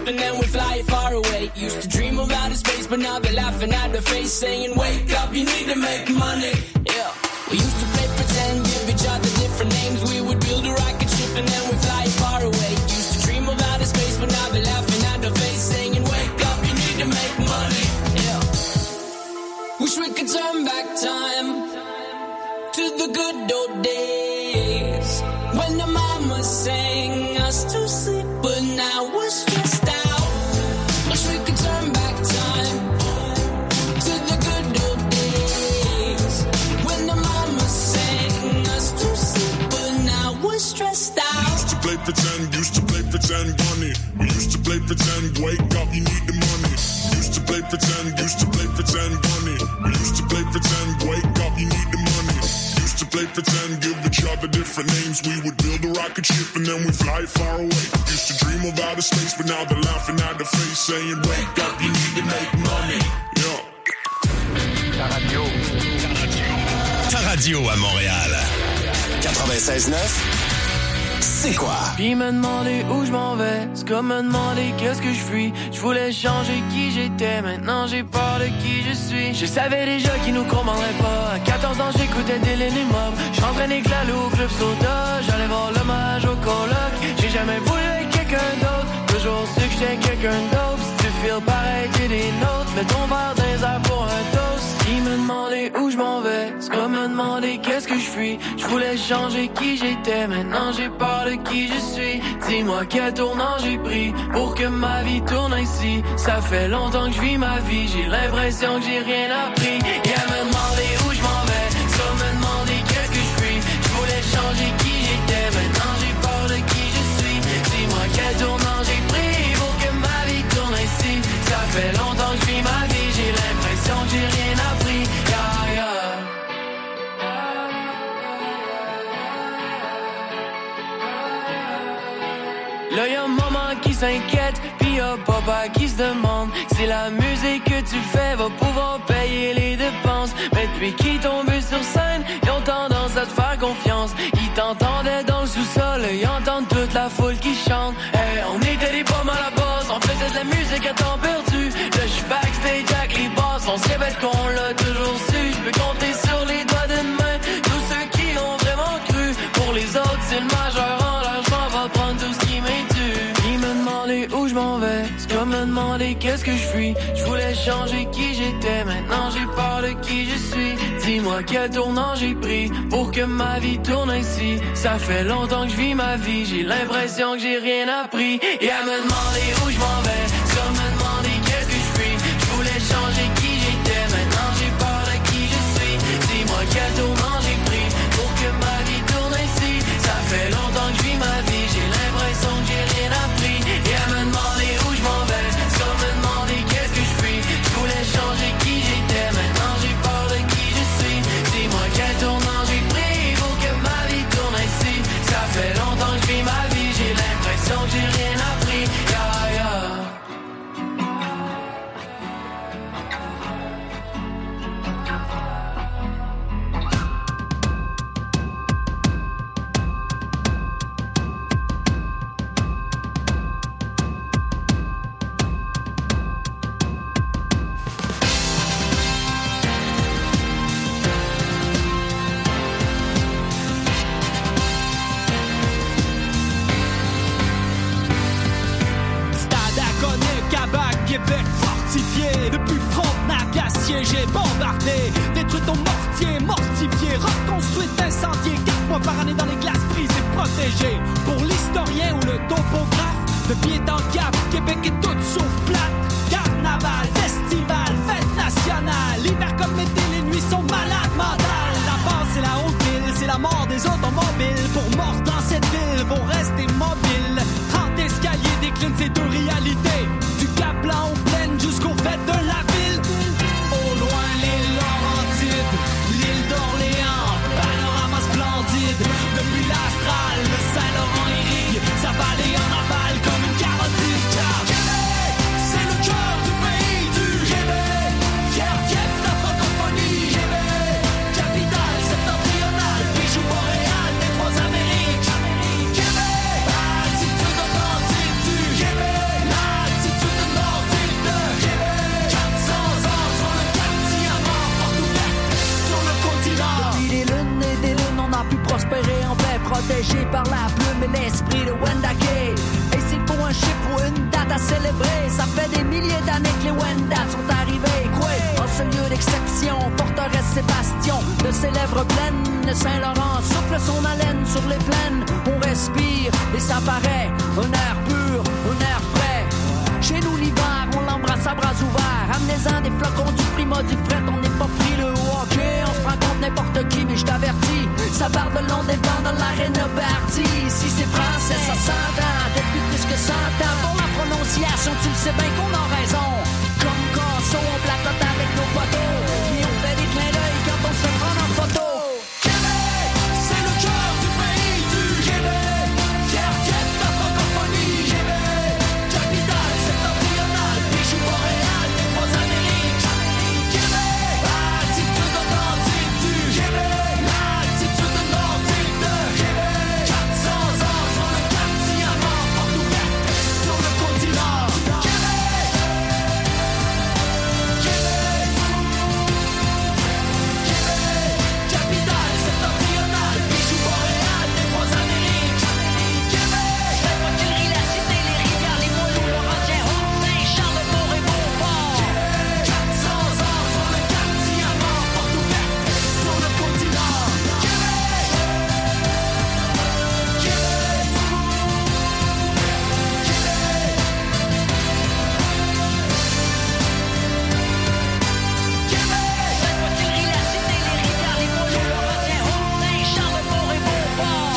and then we fly far away. Used to dream of outer space, but now they're laughing at the face, saying, wake up, you need to make money. Yeah. We used to play pretend, give each other different names. We would build a rocket ship and then we fly far away. Used to dream of outer space, but now they're laughing at the face, saying, wake up, you need to make money. Yeah. Wish we could turn back time to the good old days when the mama sang us to sleep, but now we're stressed out. Wish we could turn back time to the good old days when the mama sang us to sleep, but now we're stressed out. Used to play pretend, used to play pretend, bunny. We used to play pretend, wake up, you need the money. Used to play pretend, used to play pretend, bunny. We used to play pretend, wake up, you need the money. Used to play pretend, give each other different names. We would build a rocket ship and then we fly far away. Used to dream of outer space, but now they're laughing at the face, saying, wake up, you need to make money. Yeah. Ta radio. Ta radio à Montréal. quatre-vingt-seize neuf. C'est quoi? Puis me demander où je m'en vais, c'est comme me demander qu'est-ce que je fuis. Je voulais changer qui j'étais, maintenant j'ai peur de qui je suis. Je savais déjà qu'ils nous comprendraient pas. À quatorze ans j'écoutais des lignes immeubles. J'entraînais que la loup au club soda. J'allais voir l'hommage au coloc. J'ai jamais voulu être quelqu'un d'autre, toujours su que j'étais quelqu'un d'autre. Si tu feels pareil que des nôtres, mets ton verre dans les airs pour un toast. Ils me demandaient où je m'en vais, c'est comme me demander qu'est-ce que je fuis. Je voulais changer qui j'étais, maintenant j'ai peur de qui je suis. Dis-moi quel tournant j'ai pris pour que ma vie tourne ainsi. Ça fait longtemps que je vis ma vie, j'ai l'impression que j'ai rien appris. Et à me demander où je m'en vais, c'est comme me demander qu'est-ce que je fuis. Je voulais changer qui j'étais, maintenant j'ai peur de qui je suis. Dis-moi quel tournant j'ai pris pour que ma vie tourne ainsi. Ça fait longtemps que je vis ma vie, j'ai l'impression que j'ai rien appris. Yeah, yeah. Là y'a maman qui s'inquiète, pis y'a papa qui se demande si la musique que tu fais va pouvoir payer les dépenses. Mais depuis qu'ils tombent sur scène, ils ont tendance à te faire confiance. Ils t'entendaient dans le sous-sol, ils entendent toute la foule qui chante. Hey, on était des pommes à la base, on faisait de la musique à temps perdu. Là j'suis backstage avec les boss, on se répète qu'on l'a toujours su. J'peux compter sur les doigts d'une main tous ceux qui ont vraiment cru. Pour les autres c'est le majeur en l'argent, va prendre tout ce qui m'est dû. Ils me demandaient où je m'en vais, c'est comme me demander qu'est-ce que je fuis. Je voulais changer qui j'étais, maintenant j'ai peur de qui je suis. Dis-moi quel tournant j'ai pris pour que ma vie tourne ainsi. Ça fait longtemps que je vis ma vie, j'ai l'impression que j'ai rien appris. Et à me demander où je m'en vais, c'est comme me demander qu'est-ce que je fuis. Je voulais changer qui j'étais, maintenant j'ai peur de qui je suis. Dis-moi quel tournant j'ai pris pour que ma vie tourne ainsi. Ça fait longtemps que je vis ma vie, j'ai l'impression que j'ai rien appris. Et à me demander où je m'en vais, c'est comme me demander qu'est-ce que je fuis. Je voulais changer qui j'étais, maintenant j'ai peur de qui je suis. Dis-moi quel tournant j'ai pris pour que ma vie tourne ainsi. Ça fait longtemps que je vis ma vie, j'ai l'impression que j'ai rien appris. Yeah, yeah. Québec fortifié, depuis Frontenac à siégé, bombardé, détruit ton mortier, mortifié, reconstruit, incendié, quatre mois par année dans les glaces prises et protégées. Pour l'historien ou le topographe, de pied en cap, Québec est toute sauf plate. Carnaval, festival, fête nationale, l'hiver comme l'été, les nuits sont malades mentales. La base c'est la haute ville, c'est la mort des automobiles. Pour mordre dans cette ville, vont rester mobiles. trente escaliers déclinent ces deux réalités. Du Cap Blanc aux plaines jusqu'aux fêtes de la ville. Au loin l'île Laurentide, l'île d'Orléans, panorama splendide. Depuis l'Astral, le Saint-Laurent irrigue sa vallée en aval comme une carotide. Car Québec, c'est le cœur du pays du Québec. Fier, fief, la francophonie. Québec, capitale septentrionale, bijou boréal des trois Amériques. Québec, attitude authentique du Québec. La protégé par la plume et l'esprit de Wendake. Et s'il faut un chiffre ou une date à célébrer, ça fait des milliers d'années que les Wendat sont arrivés. Quoi? En ce lieu d'exception, forteresse Sébastien, de ses lèvres pleines, le Saint-Laurent souffle son haleine sur les plaines. On respire et ça paraît un air pur, un air frais. Chez nous l'hiver, on l'embrasse à bras ouverts. Amenez-en des flocons du prima du fret, on n'est pas frileux au hockey. On se prend contre n'importe qui, mais je t'avertis, ça part le long des bancs dans l'arène Barty. Si c'est français, ça s'entend depuis plus que cent ans. Pour la prononciation, tu le sais bien qu'on a raison. Comme Casso, on placote avec nos poteaux, et on fait des clins d'œil quand on se fait prendre en photo. Québec, c'est le cœur du pays du Québec. Fier, fier de ta francophonie. Québec, capitale septentrionale, bijou boréal des trois Amériques. Québec, attitude authentique du Québec, l'attitude nordique de Québec. quatre cents ans sur le cap diamant, porte ouverte sur le continent. Québec, Québec, Québec, capitale septentrionale, bijou boréal des trois Amériques. Québec, la voiturerie, la cité, les rivières, les mots, l'eau, Laurentière, Hontin, Charlebourg et Beauport. quatre cents ans sur le cap diamant, porte ouverte sur le continent. Québec, Québec, Québec, la voiturerie, la cité, les rivières, les mots, l'eau, Laurentière, Hontin, Charlebourg et Beauport.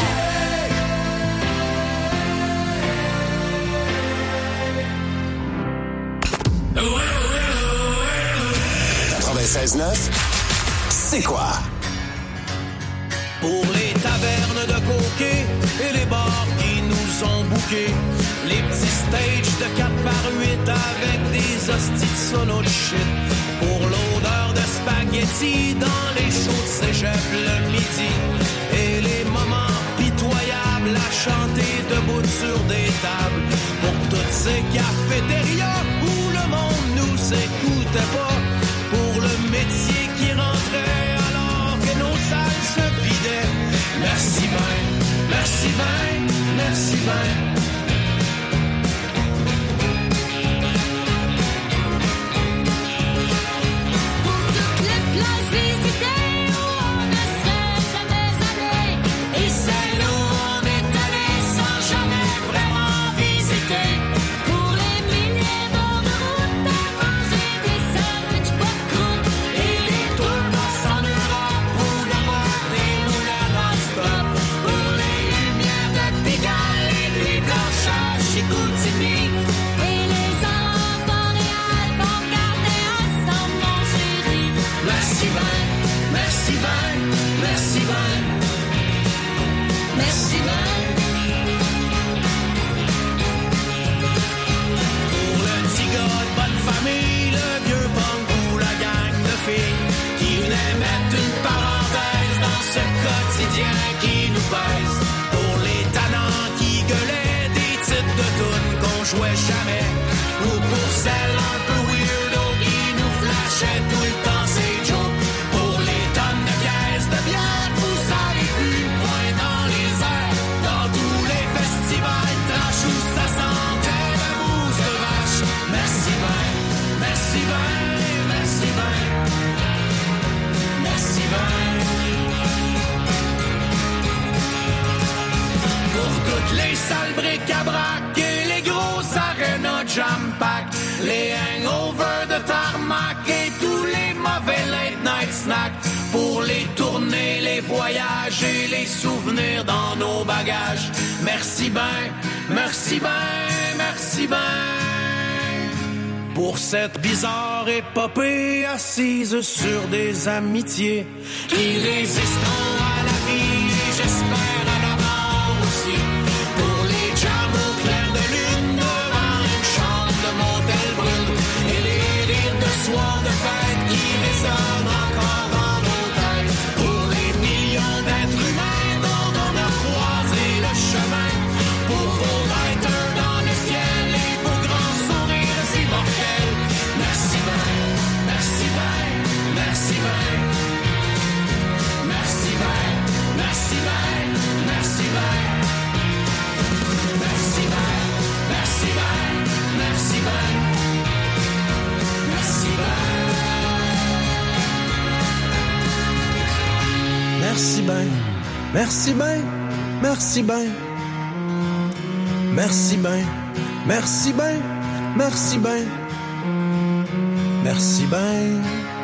quatre-vingt-seize neuf, c'est quoi? Pour les tavernes de coquets et les bars qui nous ont bouqués, les petits stages de quatre par huit avec des hosties de sono de shit. Pour l'odeur de spaghetti dans les shows de cégep le midi, et les moments pitoyables à chanter debout sur des tables. Pour toutes ces cafétérias où le monde nous écoutait pas, pour le métier qui rentrait alors que nos salles se vidaient. Merci ben, merci ben, merci ben. Pour toutes les places visitées où on ne serait jamais allé, et celles où on est allé sans jamais vraiment visiter. Pour les milliers d'heures de route à manger des sandwichs pas de croûte, et les tours d'os en Europe ou d'avoir des roulades non-stop. Pour les lumières de Pigalle et les blanches à Chicoutimi, et les enfants boréales qu'on gardait ensemble, mon chéri. Merci ben, merci ben, merci ben. Merci ben. Pour le petit gars de bonne famille, le vieux punk ou la gang de filles qui venait mettre une parenthèse dans ce quotidien qui nous pèse. Pour les tannants qui gueulaient des titres de tunes qu'on jouait jamais, ou pour celles un peu weirdo qui nous flashaient tout le temps ces jokes. Pour les tonnes de caisses de bière que vous avez vu point dans les airs, dans tous les festivals trash où ça sentait la mousse de vache. Merci ben, merci ben, merci ben, merci ben. Pour toutes les salles bric-à-brac et les grosses arénas jam-pack, les hangovers de tarmac et tous les mauvais late-night snacks. Pour les tournées, les voyages et les souvenirs dans nos bagages. Merci ben, merci ben, merci ben. Pour cette bizarre épopée assise sur des amitiés qui résisteront à la vie et j'espère à la mort aussi. Pour les jams au clair de lune devant une chambre de motel brune, et les rires de soir de fête qui résonnent encore dans nos têtes. Pour les millions d'êtres humains dont on a croisé le chemin. Pour vos lighters dans le ciel et vos grands sourires immortels. Merci ben, merci ben, merci ben, merci Merci ben, merci ben. Merci ben, merci ben, merci ben. Merci ben.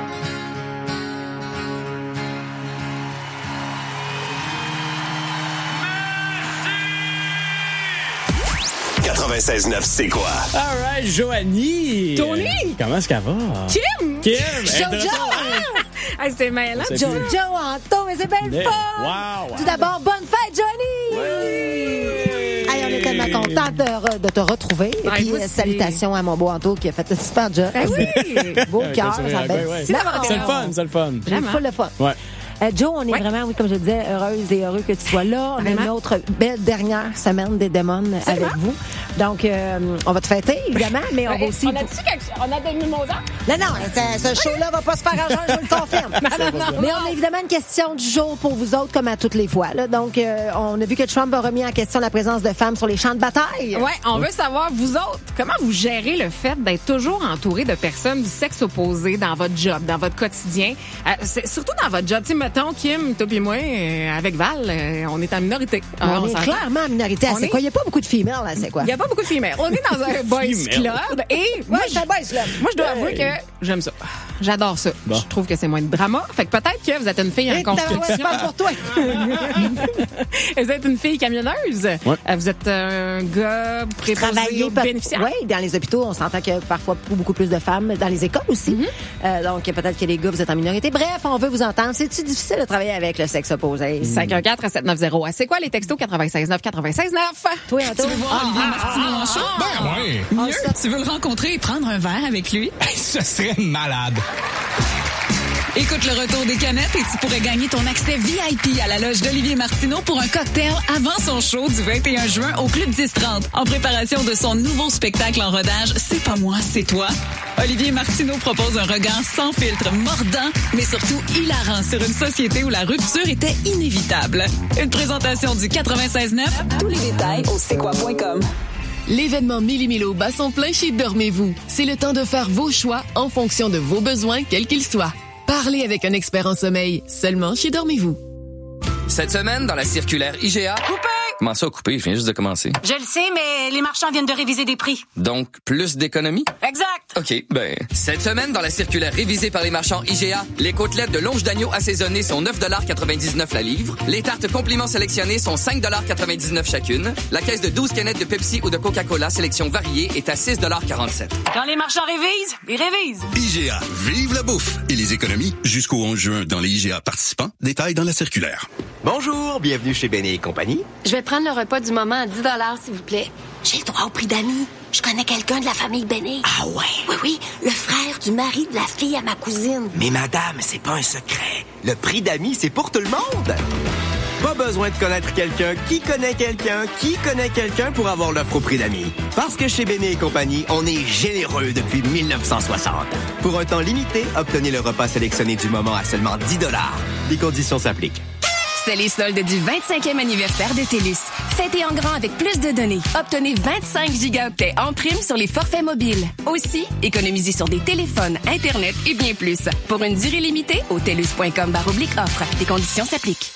quatre-vingt-seize neuf, c'est quoi? All right, Joanie. Tony. Comment est-ce qu'elle va? Kim. Kim. Jojo. Hey, c'est mêlant. C'est Jojo plus. Anto, mais c'est belle Mais- fun. Wow. Tout d'abord, bonne fête, Johnny. Oui. Hey, on est tellement contents de, re- de te retrouver. Et Ouais, puis, moi euh, aussi. salutations à mon beau Anto qui a fait un super job. Ben oui. Beau Ouais, cœur, c'est ça vrai, belle. ouais, ouais. Mais C'est le fun, c'est le fun. C'est full le fun. Ouais. Euh, Joe, on est vraiment, oui, comme je disais, heureuse et heureux que tu sois là. On a Vraiment. notre belle dernière semaine des démons avec vous. Donc, euh, on va te fêter, évidemment, mais on va aussi... On a-tu quelque... On a des mimosas? Non, non, ce, ce show-là va pas se faire argent, je vous le confirme. Mais on a évidemment une question du jour pour vous autres, comme à toutes les fois. Là. Donc, euh, on a vu que Trump a remis en question la présence de femmes sur les champs de bataille. Ouais, on veut savoir, vous autres, comment vous gérez le fait d'être toujours entouré de personnes du sexe opposé dans votre job, dans votre quotidien? Euh, c'est, surtout dans votre job. Tu sais, mettons, Kim, toi et moi, euh, avec Val, euh, on est en minorité. Mais Ah, on, est s'entend. clairement en minorité. On C'est est- quoi? Il n'y a pas beaucoup de females, là, c'est quoi? Il n'y a pas beaucoup de femelles. On est dans un boys Female. club et moi, Ouais, je, c'est un boys club. moi, je dois avouer que j'aime ça. J'adore ça. Bon. Je trouve que c'est moins de drama. Fait que peut-être que vous êtes une fille en Et t'as- ouais, construction. je parle pour toi. Vous êtes une fille camionneuse. Ouais. Euh, Vous êtes un gars préposé Travailler aux par- bénéficiaires. Oui, dans les hôpitaux, on s'entend qu'il y a parfois beaucoup plus de femmes. Dans les écoles aussi. Mm-hmm. Euh, donc, peut-être que les gars, vous êtes en minorité. Bref, on veut vous entendre. C'est-tu difficile de travailler avec le sexe opposé? cinq un quatre sept neuf zéro. C'est quoi les textos quatre-vingt-seize neuf quatre-vingt-seize neuf? Toi, Anto? Tu veux voir Olivier Martineau en show? Ben ouais. Mieux, tu veux le rencontrer et prendre un verre avec lui? Ce serait malade. Écoute le retour des canettes et tu pourrais gagner ton accès V I P à la loge d'Olivier Martineau pour un cocktail avant son show du vingt et un juin au Club dix trente. En préparation de son nouveau spectacle en rodage, C'est pas moi, c'est toi. Olivier Martineau propose un regard sans filtre, mordant, mais surtout hilarant sur une société où la rupture était inévitable. Une présentation du quatre-vingt-seize neuf. Tous les détails au c'est quoi point com. L'événement Milli-Milo bat son plein chez Dormez-vous. C'est le temps de faire vos choix en fonction de vos besoins, quels qu'ils soient. Parlez avec un expert en sommeil, seulement chez Dormez-vous. Cette semaine, dans la circulaire I G A... Coupé! Comment ça, coupé? Je viens juste de commencer. Je le sais, mais les marchands viennent de réviser des prix. Donc, plus d'économies? Exact! OK, ben... Cette semaine, dans la circulaire révisée par les marchands I G A, les côtelettes de longe d'agneau assaisonnées sont neuf quatre-vingt-dix-neuf la livre. Les tartes compliments sélectionnées sont cinq quatre-vingt-dix-neuf chacune. La caisse de douze canettes de Pepsi ou de Coca-Cola sélection variée est à six quarante-sept. Quand les marchands révisent, ils révisent. I G A, vive la bouffe et les économies jusqu'au onze juin dans les I G A participants. Détails dans la circulaire. Bonjour, bienvenue chez Béné et compagnie. Je vais prendre le repas du moment à dix s'il vous plaît. J'ai le droit au prix d'amis. Je connais quelqu'un de la famille Béné. Ah ouais? Oui, oui, le frère du mari de la fille à ma cousine. Mais madame, c'est pas un secret. Le prix d'amis, c'est pour tout le monde. Pas besoin de connaître quelqu'un qui connaît quelqu'un qui connaît quelqu'un pour avoir l'offre au prix d'amis. Parce que chez Béné et compagnie, on est généreux depuis mille neuf cent soixante. Pour un temps limité, obtenez le repas sélectionné du moment à seulement dix dollars. Les conditions s'appliquent. C'est les soldes du vingt-cinquième anniversaire de TELUS. Fêtez en grand avec plus de données. Obtenez vingt-cinq gigaoctets en prime sur les forfaits mobiles. Aussi, économisez sur des téléphones, Internet et bien plus. Pour une durée limitée, au telus point com barre oblique offre. Les conditions s'appliquent.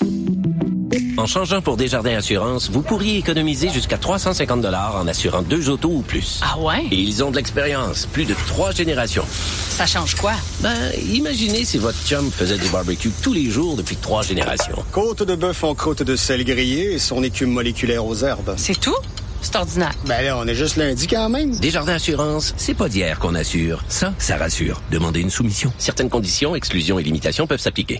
En changeant pour Desjardins Assurance, vous pourriez économiser jusqu'à trois cent cinquante dollars en assurant deux autos ou plus. Ah ouais? Et ils ont de l'expérience, plus de trois générations. Ça change quoi? Ben, imaginez si votre chum faisait du barbecue tous les jours depuis trois générations. Côte de bœuf en croûte de sel grillé et son écume moléculaire aux herbes. C'est tout? C'est ordinaire. Ben là, on est juste lundi quand même. Desjardins Assurance, c'est pas d'hier qu'on assure. Ça, ça rassure. Demandez une soumission. Certaines conditions, exclusions et limitations peuvent s'appliquer.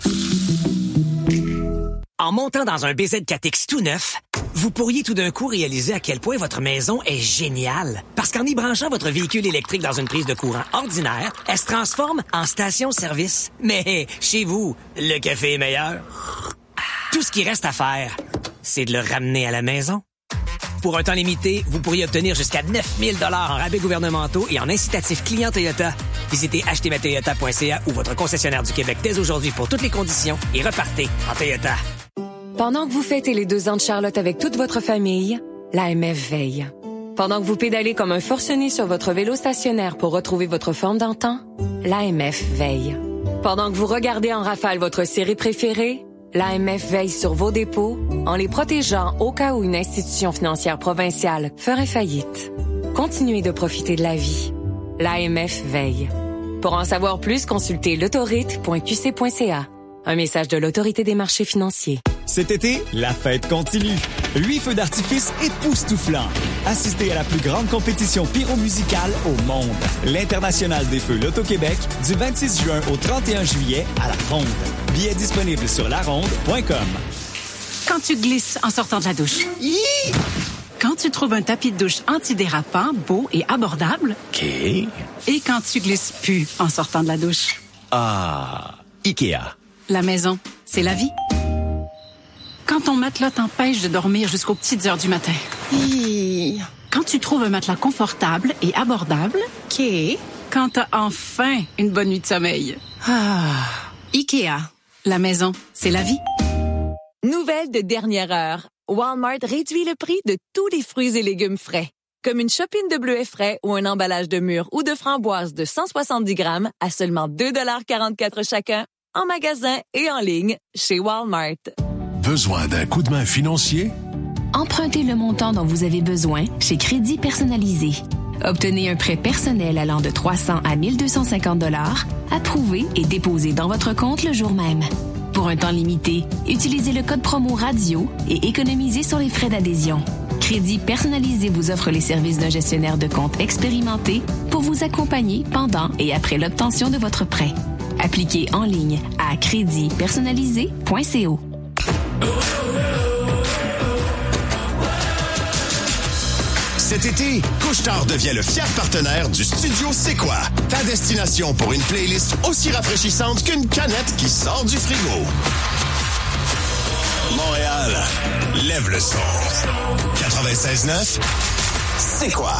En montant dans un B Z quatre X tout neuf, vous pourriez tout d'un coup réaliser à quel point votre maison est géniale. Parce qu'en y branchant votre véhicule électrique dans une prise de courant ordinaire, elle se transforme en station-service. Mais chez vous, le café est meilleur. Tout ce qui reste à faire, c'est de le ramener à la maison. Pour un temps limité, vous pourriez obtenir jusqu'à neuf mille dollars en rabais gouvernementaux et en incitatifs clients Toyota. Visitez acheter ma toyota point c a ou votre concessionnaire du Québec dès aujourd'hui pour toutes les conditions et repartez en Toyota. Pendant que vous fêtez les deux ans de Charlotte avec toute votre famille, l'A M F veille. Pendant que vous pédalez comme un forcené sur votre vélo stationnaire pour retrouver votre forme d'antan, l'A M F veille. Pendant que vous regardez en rafale votre série préférée, L'A M F veille sur vos dépôts en les protégeant au cas où une institution financière provinciale ferait faillite. Continuez de profiter de la vie. L'A M F veille. Pour en savoir plus, consultez l'autorite point q c point c a. Un message de l'Autorité des marchés financiers. Cet été, la fête continue. Huit feux d'artifice époustouflants. Assistez à la plus grande compétition pyromusicale au monde. L'International des feux Loto-Québec du vingt-six juin au trente et un juillet à La Ronde. Billets disponibles sur la ronde point com. Quand tu glisses en sortant de la douche. Hi! Quand tu trouves un tapis de douche antidérapant, beau et abordable. OK. Et quand tu glisses plus en sortant de la douche. Ah, Ikea. La maison, c'est la vie. Quand ton matelas t'empêche de dormir jusqu'aux petites heures du matin. Hi. Quand tu trouves un matelas confortable et abordable. OK. Quand t'as enfin une bonne nuit de sommeil. Ah. Ikea. La maison, c'est la vie. Nouvelle de dernière heure. Walmart réduit le prix de tous les fruits et légumes frais. Comme une chopine de bleuets frais ou un emballage de mûres ou de framboises de cent soixante-dix grammes à seulement deux dollars quarante-quatre chacun, en magasin et en ligne chez Walmart. Besoin d'un coup de main financier? Empruntez le montant dont vous avez besoin chez Crédit Personnalisé. Obtenez un prêt personnel allant de trois cents à mille deux cent cinquante dollars, approuvé et déposé dans votre compte le jour même. Pour un temps limité, utilisez le code promo radio et économisez sur les frais d'adhésion. Crédit Personnalisé vous offre les services d'un gestionnaire de compte expérimenté pour vous accompagner pendant et après l'obtention de votre prêt. Appliquez en ligne à crédit personnalisé point co. Cet été, Couche-Tard devient le fier partenaire du Studio C'est quoi? Ta destination pour une playlist aussi rafraîchissante qu'une canette qui sort du frigo. Montréal, lève le son. quatre-vingt-seize neuf, C'est quoi?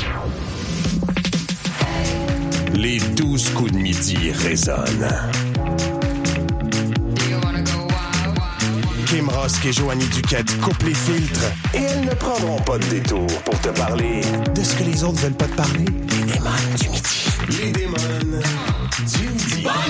Les douze coups de midi résonnent. Kim Rosk et Joanie Duquette coupent les filtres et elles ne prendront pas de détour pour te parler de ce que les autres veulent pas te parler. Les démons du midi. Les démons du midi. Bonne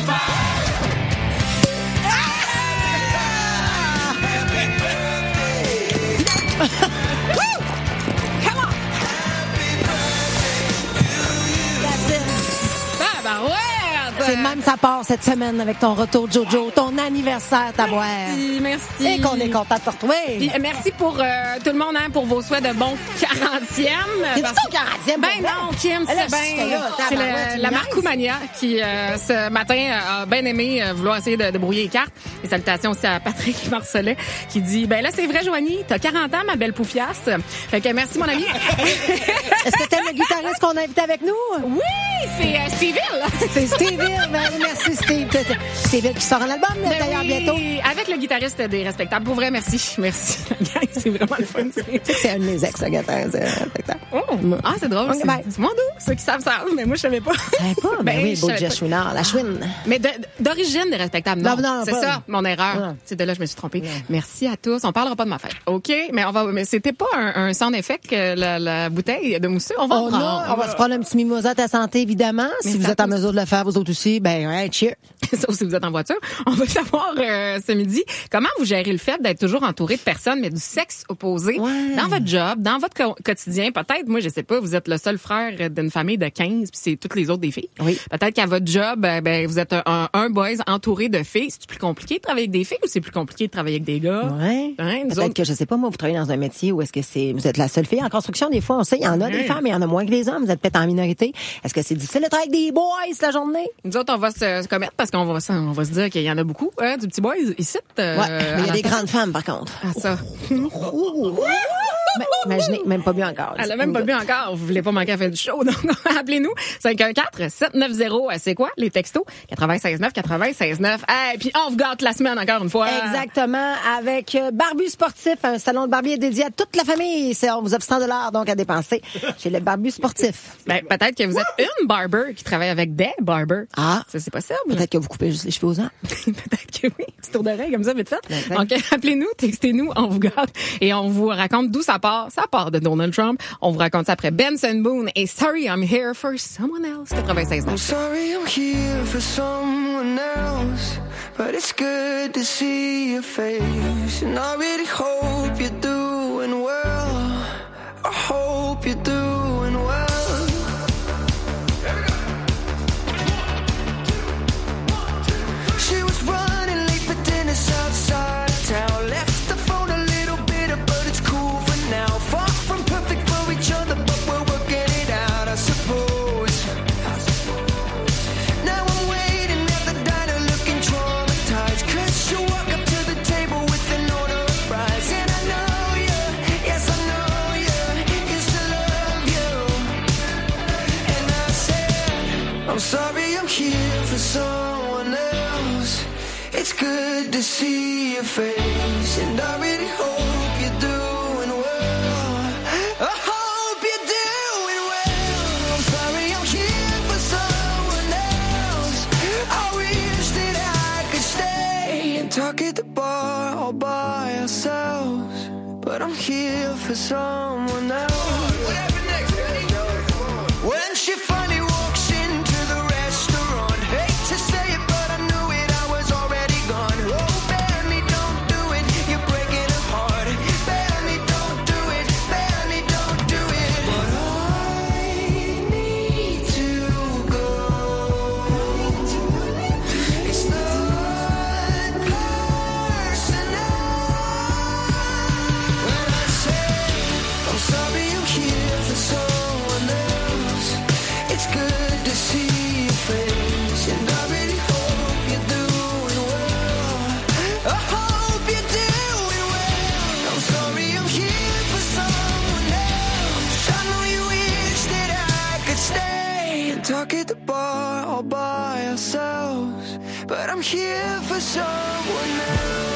C'est de même ça part cette semaine avec ton retour, Jojo, ton anniversaire, ta boire. Merci, merci. Et qu'on est content de te retrouver. Puis, merci pour euh, tout le monde, hein, pour vos souhaits de bon quarantième. C'est parce... ton quarantième? Ben non, Kim, c'est bien. C'est le, la Marcoumania qui, euh, ce matin, a bien aimé euh, vouloir essayer de, de brouiller les cartes. Et salutations aussi à Patrick Marcelet qui dit, ben là, c'est vrai, Joanie, t'as quarante ans, ma belle poufiasse. Fait que merci, mon ami. Est-ce que t'aimes le guitariste qu'on a invité avec nous? Oui, c'est euh, Steve Hill. C'est Steve Hill. Ben, merci, Steve. Steve Hill qui sort un album, ben d'ailleurs, oui, bientôt. Avec le guitariste des Respectables. Pour vrai, merci. Merci. C'est vraiment le fun. C'est un de mes ex, le guitariste des Respectables. Oh. Ah, c'est drôle. C'est, c'est mon dos. Ceux qui savent, savent. Mais moi, je savais pas. Je savais pas. Ben, ben oui, Beau Jess Chouinard, la chouine. Mais de, d'origine des Respectables, non. non, non c'est pas. Ça, mon erreur. Non. C'est de là, je me suis trompée. Non. Merci à tous. On parlera pas de ma fête. OK? Mais on va, mais c'était pas un, un sound effect que la, la bouteille de mousseux. On va oh, prendre. Non, on, on va, va se prendre un petit mimosa à ta santé, évidemment. Mais si vous êtes en mesure de le faire, vous autres aussi, ben, ouais, cheers. Sauf si vous êtes en voiture. On va savoir euh, ce midi comment vous gérez le fait d'être toujours entouré de personnes, mais du sexe opposé ouais. dans votre job, dans votre co- quotidien. Peut-être, moi, je sais pas, vous êtes le seul frère d'une famille de quinze, puis c'est toutes les autres des filles. Oui. Peut-être qu'à votre job, ben, vous êtes un, un boys entouré de filles. C'est plus compliqué de travailler avec des filles ou c'est plus compliqué de travailler avec des gars? Ouais. Hein, Peut-être autres... que, je sais pas, moi, vous travaillez dans un métier où est-ce que c'est, vous êtes la seule fille en construction. Des fois, on sait, il y en a ouais. des femmes, mais il y en a moins que les hommes. Vous êtes peut-être en minorité. Est-ce que c'est difficile de travailler avec des boys la journée? Nous autres, on va se, se commettre parce qu'on va, on va se dire qu'il y en a beaucoup, hein, du petit boys ici. Euh, ouais, mais il y a des grandes femmes, par contre. Ah, ça. Mais, imaginez, même pas bu encore. Elle a même pas bu encore. Vous voulez pas manquer à faire du show, donc appelez-nous. cinq un quatre sept neuf zéro, c'est quoi, les textos? quatre-vingt-seize neuf, quatre-vingt-seize neuf. Hey, puis on vous gâte la semaine encore une fois. Exactement. Avec Barbu Sportif, un salon de barbier dédié à toute la famille. C'est, on vous offre cent dollars donc à dépenser chez le Barbu Sportif. Ben, peut-être que vous êtes une barber qui travaille avec des barbers. Ah. Ça, c'est possible. Peut-être que vous coupez juste les cheveux aux ans. Peut-être que oui. Petit tour d'oreille comme ça, vite fait. Donc, appelez-nous, textez-nous, on vous gâte et on vous raconte d'où ça part. Ça part de Donald Trump. On vous raconte ça après Benson Boone et Sorry I'm Here for Someone Else. quatre-vingt-seize neuf. I'm sorry I'm here for someone else. but it's good to see your face. And I really hope you're doing well. I hope you're doing well. She was running late for dinner outside town. Left the phone a little bitter, but it's cool for now. Far from perfect for each other, but we're working it out, I suppose. Now I'm waiting at the diner looking traumatized, 'cause she walk up to the table with an order of fries. And I know you, yes I know you, used to love you. And I said, I'm sorry I'm here for someone else. It's good to see your face, and I really hope you're doing well. I hope you're doing well. I'm sorry I'm here for someone else. I wish that I could stay and talk at the bar all by ourselves, but I'm here for someone else. What happened next, Betty? When she finally walks into the restaurant, hate to say it, but I knew it, I was already gone. Oh, Benny, don't do it, you're breaking her heart. Benny, don't do it, Benny, don't do it. But I need to go. It's not personal. When I say I'm sorry I'm here for someone else, it's good to see your face, and I really hope you're doing well. I hope you're doing well. I'm sorry I'm here for someone else. I know you wish that I could stay and talk at the bar all by ourselves, but I'm here for someone else.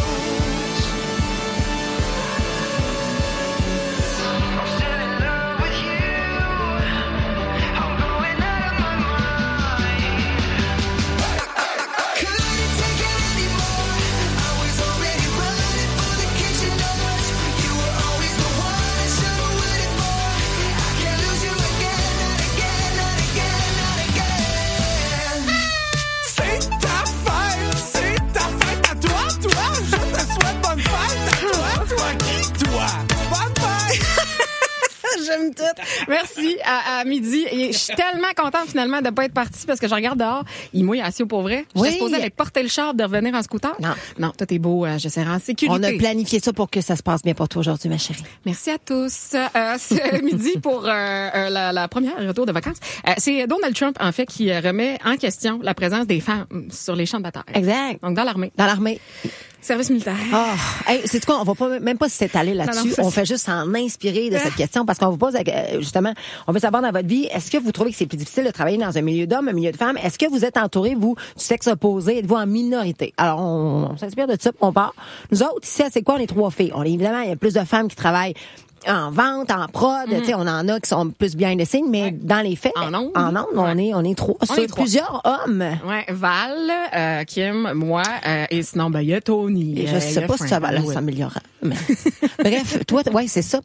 I'm still in love with you. I'm going out of my mind. I couldn't take it anymore. I was already running for the kitchen doors. You were always the one I should've waited for. I can't lose you again, not again, not again, not again. C'est ta fête, c'est ta fête à toi, toi. Je te souhaite bonne fête à toi, toi qui, toi. Bonne fête. J'aime tout. Merci à, à midi. Et je suis tellement contente finalement de pas être partie parce que je regarde dehors. Il mouille à Sio pour vrai. Oui. J'étais supposée aller porter le char de revenir en scooter. Non. Non, tout est beau. euh, Je serai en sécurité. On a planifié ça pour que ça se passe bien pour toi aujourd'hui, ma chérie. Merci à tous. Euh, c'est midi pour euh, euh, la, la première retour de vacances. Euh, c'est Donald Trump, en fait, qui remet en question la présence des femmes sur les champs de bataille. Exact. Donc, dans l'armée. Dans l'armée. Service militaire. Ah, hey, c'est quoi, on va pas même pas s'étaler là-dessus. Non, non, On fait juste s'en inspirer de cette question parce qu'on vous pose euh, justement, on veut savoir dans votre vie, est-ce que vous trouvez que c'est plus difficile de travailler dans un milieu d'hommes, un milieu de femmes? Est-ce que vous êtes entouré, vous, du sexe opposé? Êtes-vous en minorité? Alors, on, on s'inspire de ça, puis on part. Nous autres, ici, c'est quoi? On est trois filles. On est évidemment, il y a plus de femmes qui travaillent en vente, en prod, Mm-hmm. tu sais, on en a qui sont plus behind the scenes, mais dans les faits, En ondes. en ondes, on est, on est trois. On Sur est trois. plusieurs hommes. Ouais, Val, euh, Kim, moi, euh, et sinon, ben, il y a Tony. Et euh, je il y sais a pas si ça va Frank. là s'améliorer. Mais... Bref, toi, t- ouais, c'est ça.